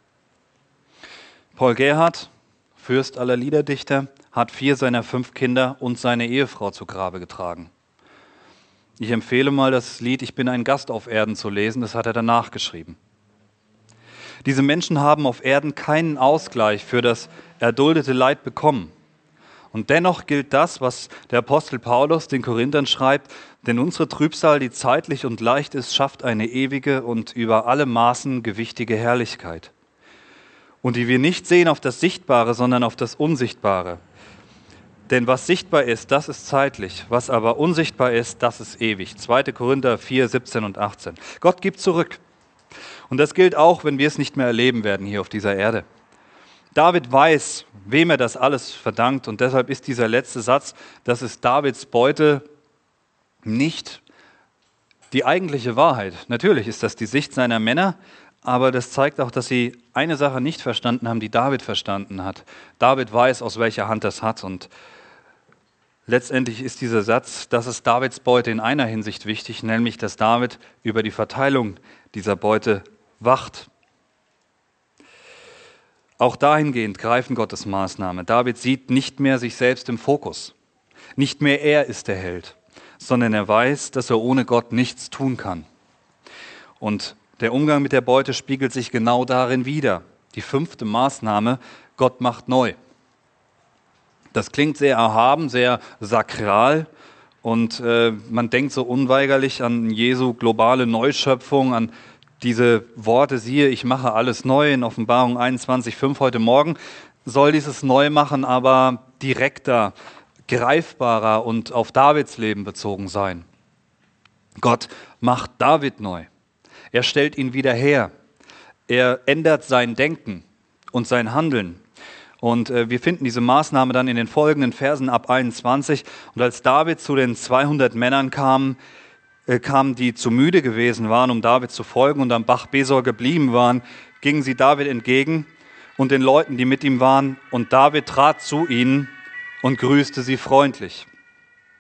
Paul Gerhardt, Fürst aller Liederdichter, hat vier seiner fünf Kinder und seine Ehefrau zu Grabe getragen. Ich empfehle mal, das Lied »Ich bin ein Gast auf Erden« zu lesen, das hat er danach geschrieben. Diese Menschen haben auf Erden keinen Ausgleich für das erduldete Leid bekommen. Und dennoch gilt das, was der Apostel Paulus den Korinthern schreibt, denn unsere Trübsal, die zeitlich und leicht ist, schafft eine ewige und über alle Maßen gewichtige Herrlichkeit. Und die wir nicht sehen auf das Sichtbare, sondern auf das Unsichtbare. Denn was sichtbar ist, das ist zeitlich, was aber unsichtbar ist, das ist ewig. zweiter Korinther vier, siebzehn und achtzehn. Gott gibt zurück. Und das gilt auch, wenn wir es nicht mehr erleben werden hier auf dieser Erde. David weiß, wem er das alles verdankt, und deshalb ist dieser letzte Satz, das ist Davids Beute, nicht die eigentliche Wahrheit. Natürlich ist das die Sicht seiner Männer, aber das zeigt auch, dass sie eine Sache nicht verstanden haben, die David verstanden hat. David weiß, aus welcher Hand das hat, und letztendlich ist dieser Satz, das ist Davids Beute in einer Hinsicht wichtig, nämlich, dass David über die Verteilung dieser Beute wacht. Auch dahingehend greifen Gottes Maßnahmen. David sieht nicht mehr sich selbst im Fokus. Nicht mehr er ist der Held, sondern er weiß, dass er ohne Gott nichts tun kann. Und der Umgang mit der Beute spiegelt sich genau darin wider. Die fünfte Maßnahme, Gott macht neu. Das klingt sehr erhaben, sehr sakral, und äh, man denkt so unweigerlich an Jesu globale Neuschöpfung, an diese Worte, siehe, ich mache alles neu, in Offenbarung einundzwanzig, fünf heute Morgen, soll dieses Neumachen aber direkter, greifbarer und auf Davids Leben bezogen sein. Gott macht David neu. Er stellt ihn wieder her. Er ändert sein Denken und sein Handeln. Und äh, wir finden diese Maßnahme dann in den folgenden Versen ab einundzwanzig. Und als David zu den zweihundert Männern kam, äh, kamen, die zu müde gewesen waren, um David zu folgen und am Bach Besor geblieben waren, gingen sie David entgegen und den Leuten, die mit ihm waren. Und David trat zu ihnen und grüßte sie freundlich.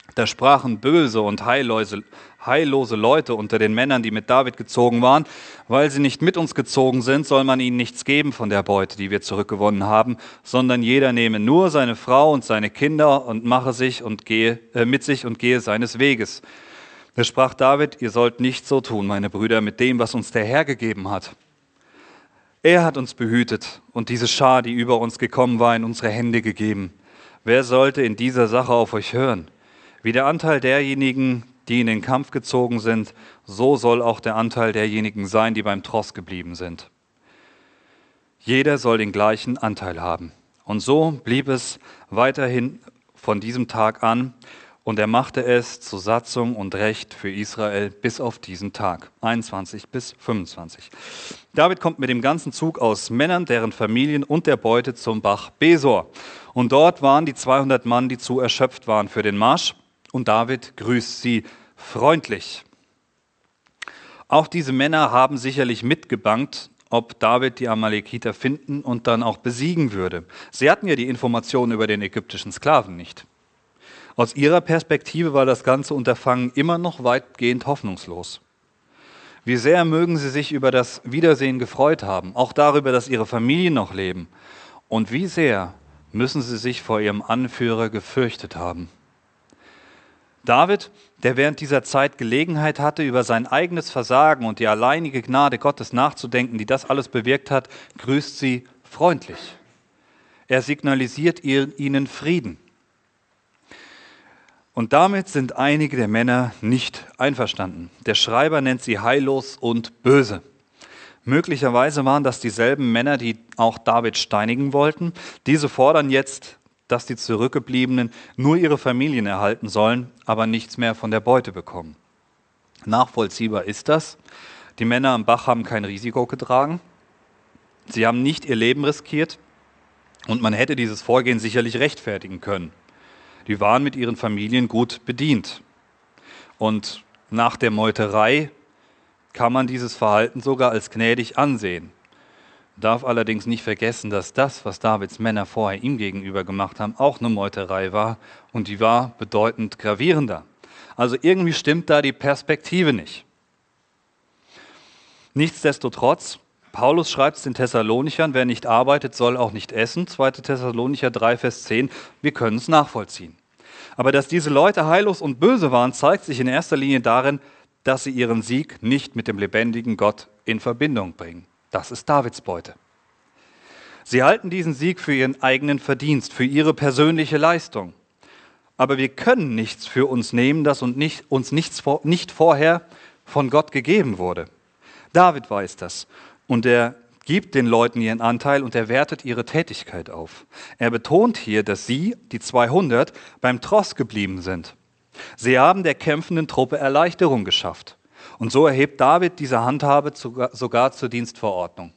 Da sprachen böse und heillose, heillose Leute unter den Männern, die mit David gezogen waren: Weil sie nicht mit uns gezogen sind, soll man ihnen nichts geben von der Beute, die wir zurückgewonnen haben, sondern jeder nehme nur seine Frau und seine Kinder und mache sich und gehe äh, mit sich und gehe seines Weges. Da sprach David: Ihr sollt nicht so tun, meine Brüder, mit dem, was uns der Herr gegeben hat. Er hat uns behütet und diese Schar, die über uns gekommen war, in unsere Hände gegeben. Wer sollte in dieser Sache auf euch hören? Wie der Anteil derjenigen, die in den Kampf gezogen sind, so soll auch der Anteil derjenigen sein, die beim Tross geblieben sind. Jeder soll den gleichen Anteil haben. Und so blieb es weiterhin von diesem Tag an, und er machte es zu Satzung und Recht für Israel bis auf diesen Tag, einundzwanzig bis fünfundzwanzig. David kommt mit dem ganzen Zug aus Männern, deren Familien und der Beute zum Bach Besor. Und dort waren die zweihundert Mann, die zu erschöpft waren für den Marsch. Und David grüßt sie freundlich. Auch diese Männer haben sicherlich mitgebangt, ob David die Amalekiter finden und dann auch besiegen würde. Sie hatten ja die Informationen über den ägyptischen Sklaven nicht. Aus ihrer Perspektive war das ganze Unterfangen immer noch weitgehend hoffnungslos. Wie sehr mögen sie sich über das Wiedersehen gefreut haben, auch darüber, dass ihre Familien noch leben. Und wie sehr müssen sie sich vor ihrem Anführer gefürchtet haben. David, der während dieser Zeit Gelegenheit hatte, über sein eigenes Versagen und die alleinige Gnade Gottes nachzudenken, die das alles bewirkt hat, grüßt sie freundlich. Er signalisiert ihnen Frieden. Und damit sind einige der Männer nicht einverstanden. Der Schreiber nennt sie heillos und böse. Möglicherweise waren das dieselben Männer, die auch David steinigen wollten. Diese fordern jetzt, dass die Zurückgebliebenen nur ihre Familien erhalten sollen, aber nichts mehr von der Beute bekommen. Nachvollziehbar ist das. Die Männer am Bach haben kein Risiko getragen. Sie haben nicht ihr Leben riskiert und man hätte dieses Vorgehen sicherlich rechtfertigen können. Die waren mit ihren Familien gut bedient. Und nach der Meuterei kann man dieses Verhalten sogar als gnädig ansehen. Darf allerdings nicht vergessen, dass das, was Davids Männer vorher ihm gegenüber gemacht haben, auch eine Meuterei war und die war bedeutend gravierender. Also irgendwie stimmt da die Perspektive nicht. Nichtsdestotrotz, Paulus schreibt es den Thessalonichern: Wer nicht arbeitet, soll auch nicht essen. zweiter Thessalonicher drei, Vers zehn. Wir können es nachvollziehen. Aber dass diese Leute heillos und böse waren, zeigt sich in erster Linie darin, dass sie ihren Sieg nicht mit dem lebendigen Gott in Verbindung bringen. Das ist Davids Beute. Sie halten diesen Sieg für ihren eigenen Verdienst, für ihre persönliche Leistung. Aber wir können nichts für uns nehmen, das uns nicht, uns nichts vor, nicht vorher von Gott gegeben wurde. David weiß das und er gibt den Leuten ihren Anteil und er wertet ihre Tätigkeit auf. Er betont hier, dass sie, die zweihundert, beim Tross geblieben sind. Sie haben der kämpfenden Truppe Erleichterung geschafft. Und so erhebt David diese Handhabe sogar zur Dienstverordnung.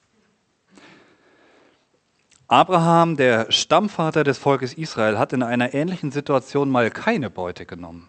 Abraham, der Stammvater des Volkes Israel, hat in einer ähnlichen Situation mal keine Beute genommen.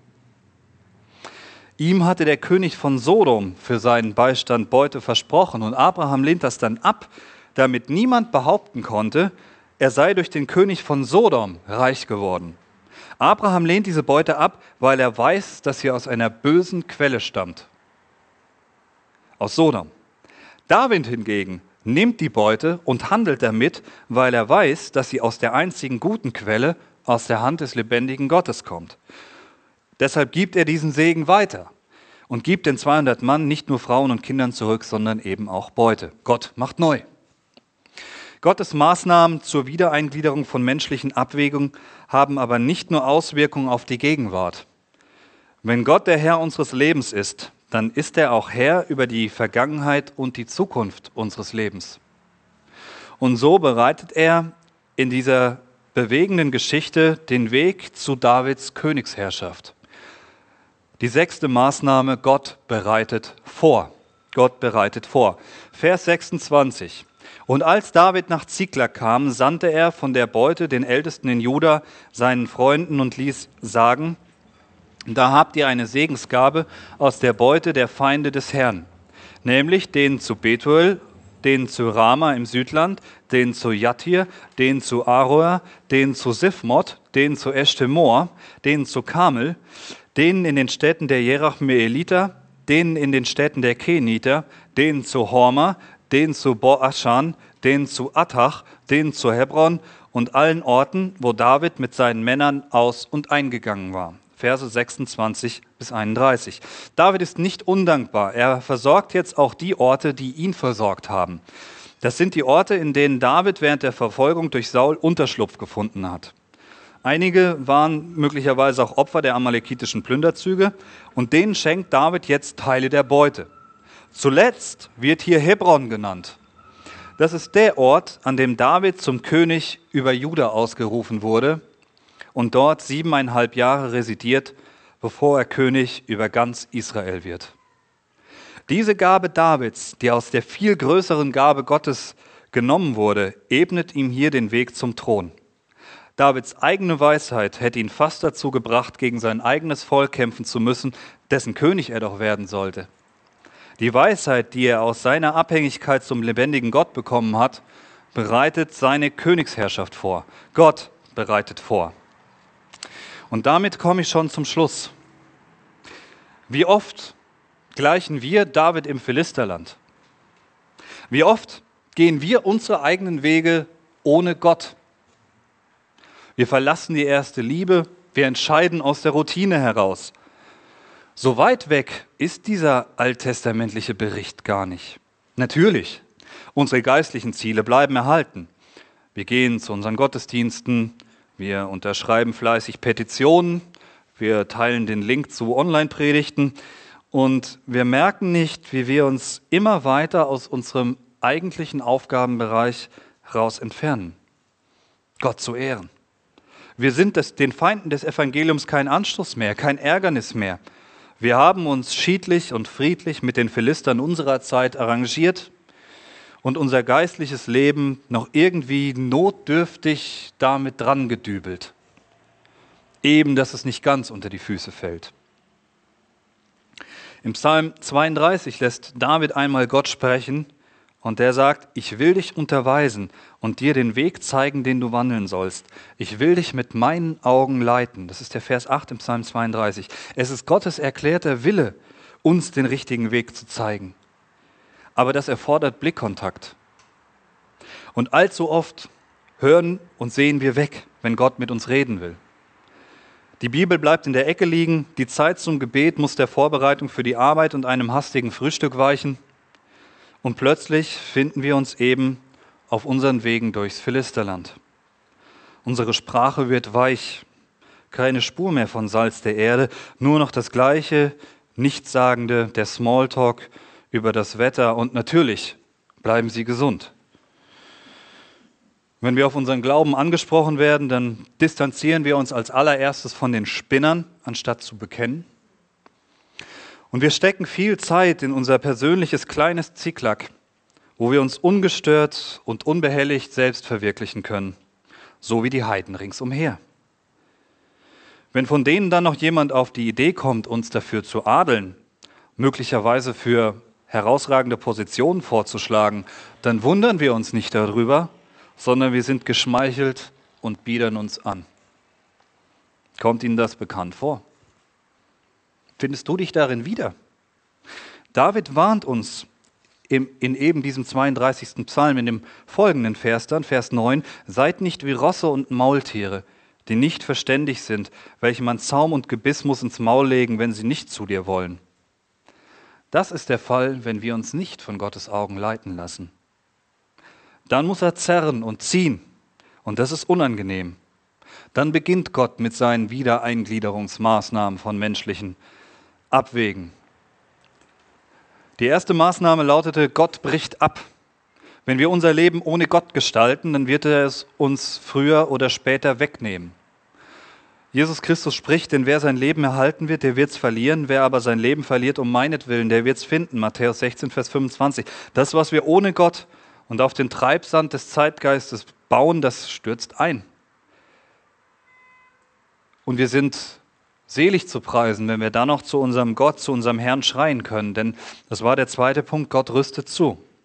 Ihm hatte der König von Sodom für seinen Beistand Beute versprochen und Abraham lehnt das dann ab, damit niemand behaupten konnte, er sei durch den König von Sodom reich geworden. Abraham lehnt diese Beute ab, weil er weiß, dass sie aus einer bösen Quelle stammt. Aus Sodom. David hingegen nimmt die Beute und handelt damit, weil er weiß, dass sie aus der einzigen guten Quelle, aus der Hand des lebendigen Gottes kommt. Deshalb gibt er diesen Segen weiter und gibt den zweihundert Mann nicht nur Frauen und Kindern zurück, sondern eben auch Beute. Gott macht neu. Gottes Maßnahmen zur Wiedereingliederung von menschlichen Abwägungen haben aber nicht nur Auswirkungen auf die Gegenwart. Wenn Gott der Herr unseres Lebens ist, dann ist er auch Herr über die Vergangenheit und die Zukunft unseres Lebens. Und so bereitet er in dieser bewegenden Geschichte den Weg zu Davids Königsherrschaft. Die sechste Maßnahme: Gott bereitet vor. Gott bereitet vor. Vers sechsundzwanzig. Und als David nach Ziklag kam, sandte er von der Beute den Ältesten in Juda seinen Freunden und ließ sagen: Da habt ihr eine Segensgabe aus der Beute der Feinde des Herrn, nämlich den zu Betuel, den zu Rama im Südland, den zu Jattir, den zu Aroer, den zu Sifmot, den zu Eshtemoa, den zu Kamel, denen in den Städten der Jerachmeeliter, denen in den Städten der Keniter, denen zu Horma, denen zu Boaschan, denen zu Attach, denen zu Hebron und allen Orten, wo David mit seinen Männern aus- und eingegangen war. Verse sechsundzwanzig bis einunddreißig. David ist nicht undankbar. Er versorgt jetzt auch die Orte, die ihn versorgt haben. Das sind die Orte, in denen David während der Verfolgung durch Saul Unterschlupf gefunden hat. Einige waren möglicherweise auch Opfer der amalekitischen Plünderzüge und denen schenkt David jetzt Teile der Beute. Zuletzt wird hier Hebron genannt. Das ist der Ort, an dem David zum König über Juda ausgerufen wurde und dort siebeneinhalb Jahre residiert, bevor er König über ganz Israel wird. Diese Gabe Davids, die aus der viel größeren Gabe Gottes genommen wurde, ebnet ihm hier den Weg zum Thron. Davids eigene Weisheit hätte ihn fast dazu gebracht, gegen sein eigenes Volk kämpfen zu müssen, dessen König er doch werden sollte. Die Weisheit, die er aus seiner Abhängigkeit zum lebendigen Gott bekommen hat, bereitet seine Königsherrschaft vor. Gott bereitet vor. Und damit komme ich schon zum Schluss. Wie oft gleichen wir David im Philisterland? Wie oft gehen wir unsere eigenen Wege ohne Gott? Wir verlassen die erste Liebe, wir entscheiden aus der Routine heraus. So weit weg ist dieser alttestamentliche Bericht gar nicht. Natürlich, unsere geistlichen Ziele bleiben erhalten. Wir gehen zu unseren Gottesdiensten, wir unterschreiben fleißig Petitionen, wir teilen den Link zu Online-Predigten und wir merken nicht, wie wir uns immer weiter aus unserem eigentlichen Aufgabenbereich heraus entfernen. Gott zu ehren. Wir sind des, den Feinden des Evangeliums kein Anstoß mehr, kein Ärgernis mehr. Wir haben uns schiedlich und friedlich mit den Philistern unserer Zeit arrangiert und unser geistliches Leben noch irgendwie notdürftig damit dran gedübelt. Eben, dass es nicht ganz unter die Füße fällt. Im Psalm zweiunddreißig lässt David einmal Gott sprechen und der sagt, ich will dich unterweisen und dir den Weg zeigen, den du wandeln sollst. Ich will dich mit meinen Augen leiten. Das ist der Vers acht im Psalm zweiunddreißig. Es ist Gottes erklärter Wille, uns den richtigen Weg zu zeigen. Aber das erfordert Blickkontakt. Und allzu oft hören und sehen wir weg, wenn Gott mit uns reden will. Die Bibel bleibt in der Ecke liegen, die Zeit zum Gebet muss der Vorbereitung für die Arbeit und einem hastigen Frühstück weichen. Und plötzlich finden wir uns eben auf unseren Wegen durchs Philisterland. Unsere Sprache wird weich, keine Spur mehr von Salz der Erde, nur noch das gleiche, Nichtssagende, der Smalltalk über das Wetter und natürlich bleiben Sie gesund. Wenn wir auf unseren Glauben angesprochen werden, dann distanzieren wir uns als allererstes von den Spinnern, anstatt zu bekennen. Und wir stecken viel Zeit in unser persönliches kleines Zickzack, wo wir uns ungestört und unbehelligt selbst verwirklichen können, so wie die Heiden ringsumher. Wenn von denen dann noch jemand auf die Idee kommt, uns dafür zu adeln, möglicherweise für herausragende Positionen vorzuschlagen, dann wundern wir uns nicht darüber, sondern wir sind geschmeichelt und biedern uns an. Kommt Ihnen das bekannt vor? Findest du dich darin wieder? David warnt uns im, in eben diesem zweiunddreißigsten Psalm, in dem folgenden Vers dann, Vers neun, seid nicht wie Rosse und Maultiere, die nicht verständig sind, welche man Zaum und Gebiss muss ins Maul legen, wenn sie nicht zu dir wollen. Das ist der Fall, wenn wir uns nicht von Gottes Augen leiten lassen. Dann muss er zerren und ziehen und das ist unangenehm. Dann beginnt Gott mit seinen Wiedereingliederungsmaßnahmen von menschlichen Abwägen. Die erste Maßnahme lautete, Gott bricht ab. Wenn wir unser Leben ohne Gott gestalten, dann wird er es uns früher oder später wegnehmen. Jesus Christus spricht, denn wer sein Leben erhalten wird, der wird es verlieren. Wer aber sein Leben verliert um meinetwillen, der wird es finden. Matthäus sechzehn, Vers fünfundzwanzig. Das, was wir ohne Gott und auf den Treibsand des Zeitgeistes bauen, das stürzt ein. Und wir sind selig zu preisen, wenn wir dann noch zu unserem Gott, zu unserem Herrn schreien können. Denn das war der zweite Punkt, Gott rüstet zu.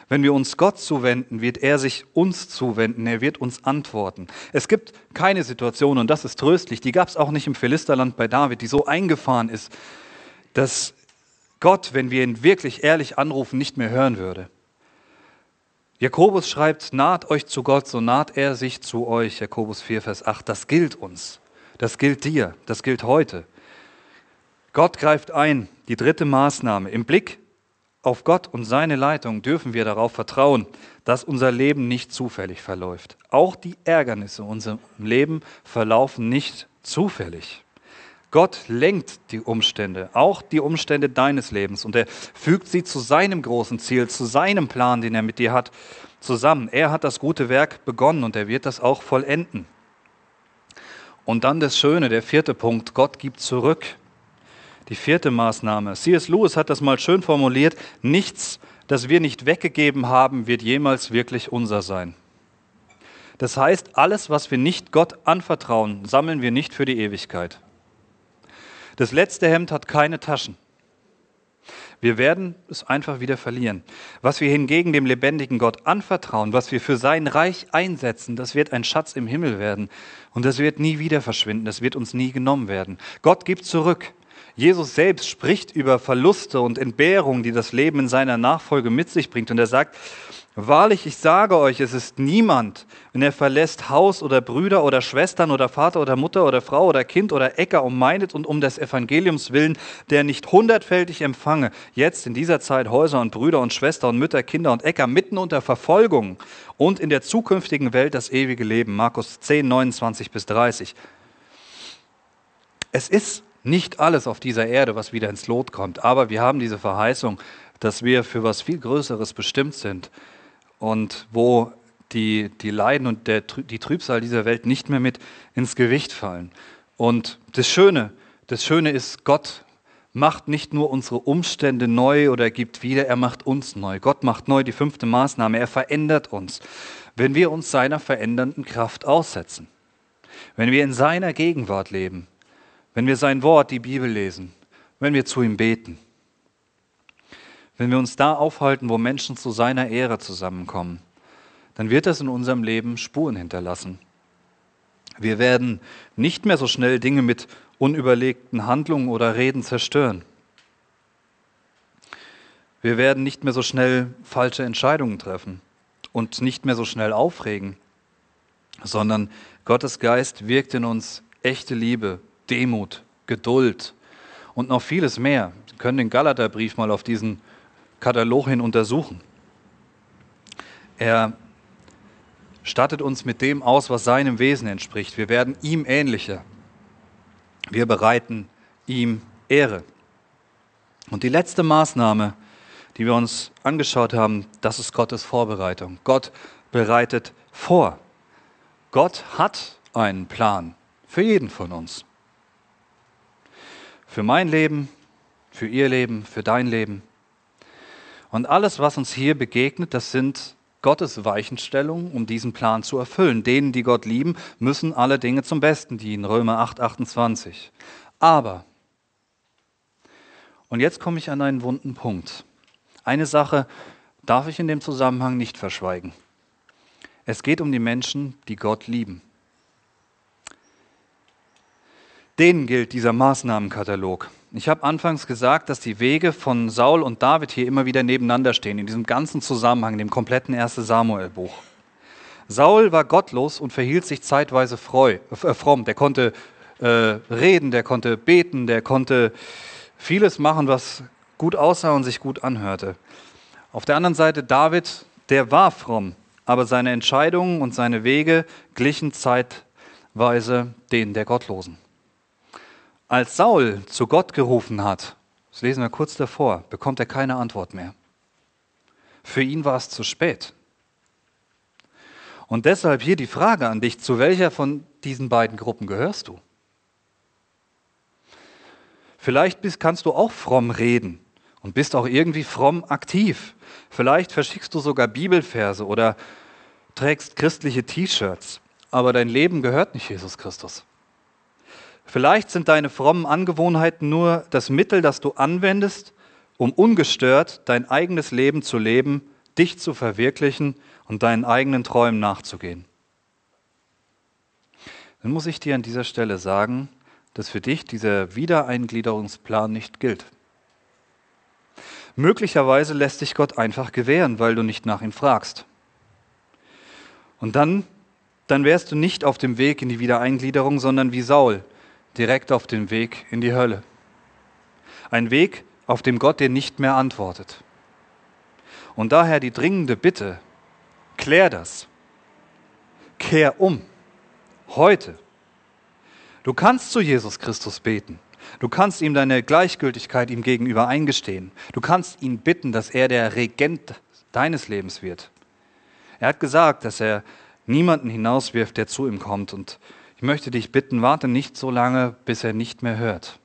Wenn wir uns Gott zuwenden, wird er sich uns zuwenden, er wird uns antworten. Es gibt keine Situation, und das ist tröstlich, die gab es auch nicht im Philisterland bei David, die so eingefahren ist, dass Gott, wenn wir ihn wirklich ehrlich anrufen, nicht mehr hören würde. Jakobus schreibt, naht euch zu Gott, so naht er sich zu euch, Jakobus vier, Vers acht. Das gilt uns, das gilt dir, das gilt heute. Gott greift ein, die dritte Maßnahme. Im Blick auf Gott und seine Leitung dürfen wir darauf vertrauen, dass unser Leben nicht zufällig verläuft. Auch die Ärgernisse in unserem Leben verlaufen nicht zufällig. Gott lenkt die Umstände, auch die Umstände deines Lebens, und er fügt sie zu seinem großen Ziel, zu seinem Plan, den er mit dir hat, zusammen. Er hat das gute Werk begonnen und er wird das auch vollenden. Und dann das Schöne, der vierte Punkt, Gott gibt zurück. Die vierte Maßnahme. C S Lewis hat das mal schön formuliert, nichts, das wir nicht weggegeben haben, wird jemals wirklich unser sein. Das heißt, alles, was wir nicht Gott anvertrauen, sammeln wir nicht für die Ewigkeit. Das letzte Hemd hat keine Taschen. Wir werden es einfach wieder verlieren. Was wir hingegen dem lebendigen Gott anvertrauen, was wir für sein Reich einsetzen, das wird ein Schatz im Himmel werden. Und das wird nie wieder verschwinden, das wird uns nie genommen werden. Gott gibt zurück. Jesus selbst spricht über Verluste und Entbehrungen, die das Leben in seiner Nachfolge mit sich bringt. Und er sagt, wahrlich, ich sage euch, es ist niemand, wenn er verlässt Haus oder Brüder oder Schwestern oder Vater oder Mutter oder Frau oder Kind oder Äcker um meinet und um des Evangeliums willen, der nicht hundertfältig empfange, jetzt in dieser Zeit Häuser und Brüder und Schwestern und Mütter, Kinder und Äcker mitten unter Verfolgung und in der zukünftigen Welt das ewige Leben. Markus zehn, neunundzwanzig bis dreißig. Es ist nicht alles auf dieser Erde, was wieder ins Lot kommt, aber wir haben diese Verheißung, dass wir für was viel Größeres bestimmt sind und wo die, die Leiden und der, die Trübsal dieser Welt nicht mehr mit ins Gewicht fallen. Und das Schöne, das Schöne ist, Gott macht nicht nur unsere Umstände neu oder gibt wieder, er macht uns neu. Gott macht neu, die fünfte Maßnahme, er verändert uns, wenn wir uns seiner verändernden Kraft aussetzen. Wenn wir in seiner Gegenwart leben, wenn wir sein Wort, die Bibel lesen, wenn wir zu ihm beten, wenn wir uns da aufhalten, wo Menschen zu seiner Ehre zusammenkommen, dann wird das in unserem Leben Spuren hinterlassen. Wir werden nicht mehr so schnell Dinge mit unüberlegten Handlungen oder Reden zerstören. Wir werden nicht mehr so schnell falsche Entscheidungen treffen und nicht mehr so schnell aufregen, sondern Gottes Geist wirkt in uns echte Liebe, Demut, Geduld und noch vieles mehr. Sie können den Galaterbrief mal auf diesen Katalog hin untersuchen. Er stattet uns mit dem aus, was seinem Wesen entspricht. Wir werden ihm ähnlicher. Wir bereiten ihm Ehre. Und die letzte Maßnahme, die wir uns angeschaut haben, das ist Gottes Vorbereitung. Gott bereitet vor. Gott hat einen Plan für jeden von uns. Für mein Leben, für ihr Leben, für dein Leben. Und alles, was uns hier begegnet, das sind Gottes Weichenstellungen, um diesen Plan zu erfüllen. Denen, die Gott lieben, müssen alle Dinge zum Besten dienen. Römer acht, achtundzwanzig. Aber, und jetzt komme ich an einen wunden Punkt. Eine Sache darf ich in dem Zusammenhang nicht verschweigen. Es geht um die Menschen, die Gott lieben. Denen gilt dieser Maßnahmenkatalog. Ich habe anfangs gesagt, dass die Wege von Saul und David hier immer wieder nebeneinander stehen, in diesem ganzen Zusammenhang, in dem kompletten ersten Samuel-Buch. Saul war gottlos und verhielt sich zeitweise freu, äh, fromm. Der konnte äh, reden, der konnte beten, der konnte vieles machen, was gut aussah und sich gut anhörte. Auf der anderen Seite David, der war fromm, aber seine Entscheidungen und seine Wege glichen zeitweise denen der Gottlosen. Als Saul zu Gott gerufen hat, das lesen wir kurz davor, bekommt er keine Antwort mehr. Für ihn war es zu spät. Und deshalb hier die Frage an dich, zu welcher von diesen beiden Gruppen gehörst du? Vielleicht bist, kannst du auch fromm reden und bist auch irgendwie fromm aktiv. Vielleicht verschickst du sogar Bibelverse oder trägst christliche T-Shirts, aber dein Leben gehört nicht Jesus Christus. Vielleicht sind deine frommen Angewohnheiten nur das Mittel, das du anwendest, um ungestört dein eigenes Leben zu leben, dich zu verwirklichen und deinen eigenen Träumen nachzugehen. Dann muss ich dir an dieser Stelle sagen, dass für dich dieser Wiedereingliederungsplan nicht gilt. Möglicherweise lässt dich Gott einfach gewähren, weil du nicht nach ihm fragst. Und dann, dann wärst du nicht auf dem Weg in die Wiedereingliederung, sondern wie Saul, direkt auf dem Weg in die Hölle. Ein Weg, auf dem Gott dir nicht mehr antwortet. Und daher die dringende Bitte, klär das. Kehr um. Heute. Du kannst zu Jesus Christus beten. Du kannst ihm deine Gleichgültigkeit ihm gegenüber eingestehen. Du kannst ihn bitten, dass er der Regent deines Lebens wird. Er hat gesagt, dass er niemanden hinauswirft, der zu ihm kommt. Und ich möchte dich bitten, warte nicht so lange, bis er nicht mehr hört.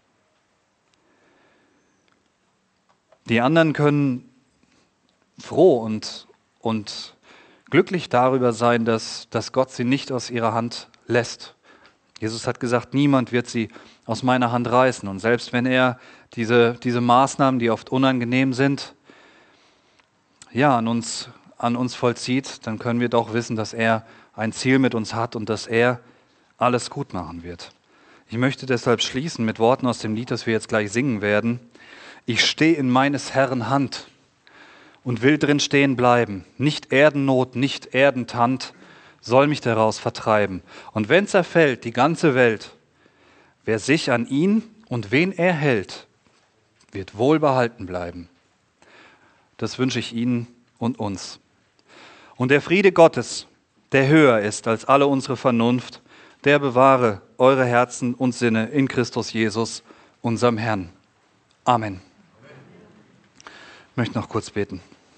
Die anderen können froh und, und glücklich darüber sein, dass, dass Gott sie nicht aus ihrer Hand lässt. Jesus hat gesagt, niemand wird sie aus meiner Hand reißen. Und selbst wenn er diese, diese Maßnahmen, die oft unangenehm sind, ja, an uns, an uns vollzieht, dann können wir doch wissen, dass er ein Ziel mit uns hat und dass er alles gut machen wird. Ich möchte deshalb schließen mit Worten aus dem Lied, das wir jetzt gleich singen werden. Ich stehe in meines Herrn Hand und will drin stehen bleiben. Nicht Erdennot, nicht Erdentand soll mich daraus vertreiben. Und wenn zerfällt die ganze Welt, wer sich an ihn und wen er hält, wird wohlbehalten bleiben. Das wünsche ich Ihnen und uns. Und der Friede Gottes, der höher ist als alle unsere Vernunft, der bewahre eure Herzen und Sinne in Christus Jesus, unserem Herrn. Amen. Ich möchte noch kurz beten.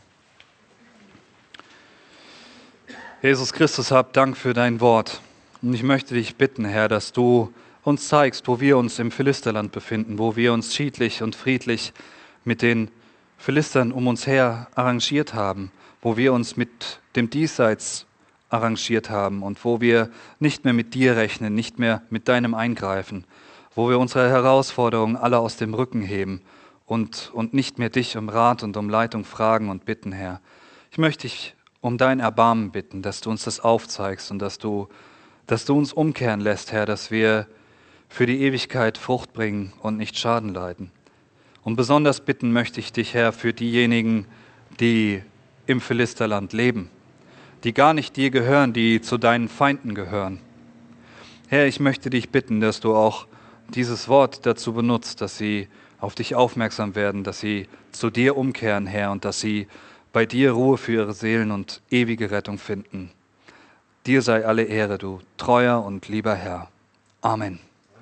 Jesus Christus, hab Dank für dein Wort. Und ich möchte dich bitten, Herr, dass du uns zeigst, wo wir uns im Philisterland befinden, wo wir uns schiedlich und friedlich mit den Philistern um uns her arrangiert haben, wo wir uns mit dem Diesseits arrangiert haben und wo wir nicht mehr mit dir rechnen, nicht mehr mit deinem Eingreifen, wo wir unsere Herausforderungen alle aus dem Rücken heben und, und nicht mehr dich um Rat und um Leitung fragen und bitten, Herr. Ich möchte dich um dein Erbarmen bitten, dass du uns das aufzeigst und dass du, dass du uns umkehren lässt, Herr, dass wir für die Ewigkeit Frucht bringen und nicht Schaden leiden. Und besonders bitten möchte ich dich, Herr, für diejenigen, die im Philisterland leben, die gar nicht dir gehören, die zu deinen Feinden gehören. Herr, ich möchte dich bitten, dass du auch dieses Wort dazu benutzt, dass sie auf dich aufmerksam werden, dass sie zu dir umkehren, Herr, und dass sie bei dir Ruhe für ihre Seelen und ewige Rettung finden. Dir sei alle Ehre, du treuer und lieber Herr. Amen.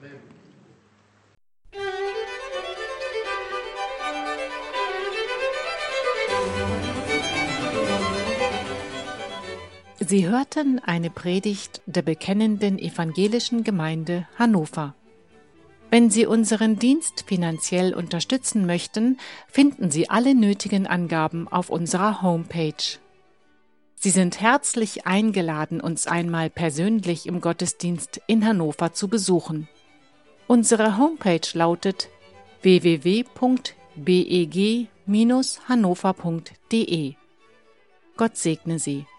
Sie hörten eine Predigt der Bekennenden Evangelischen Gemeinde Hannover. Wenn Sie unseren Dienst finanziell unterstützen möchten, finden Sie alle nötigen Angaben auf unserer Homepage. Sie sind herzlich eingeladen, uns einmal persönlich im Gottesdienst in Hannover zu besuchen. Unsere Homepage lautet w w w punkt b e g Bindestrich hannover punkt d e. Gott segne Sie.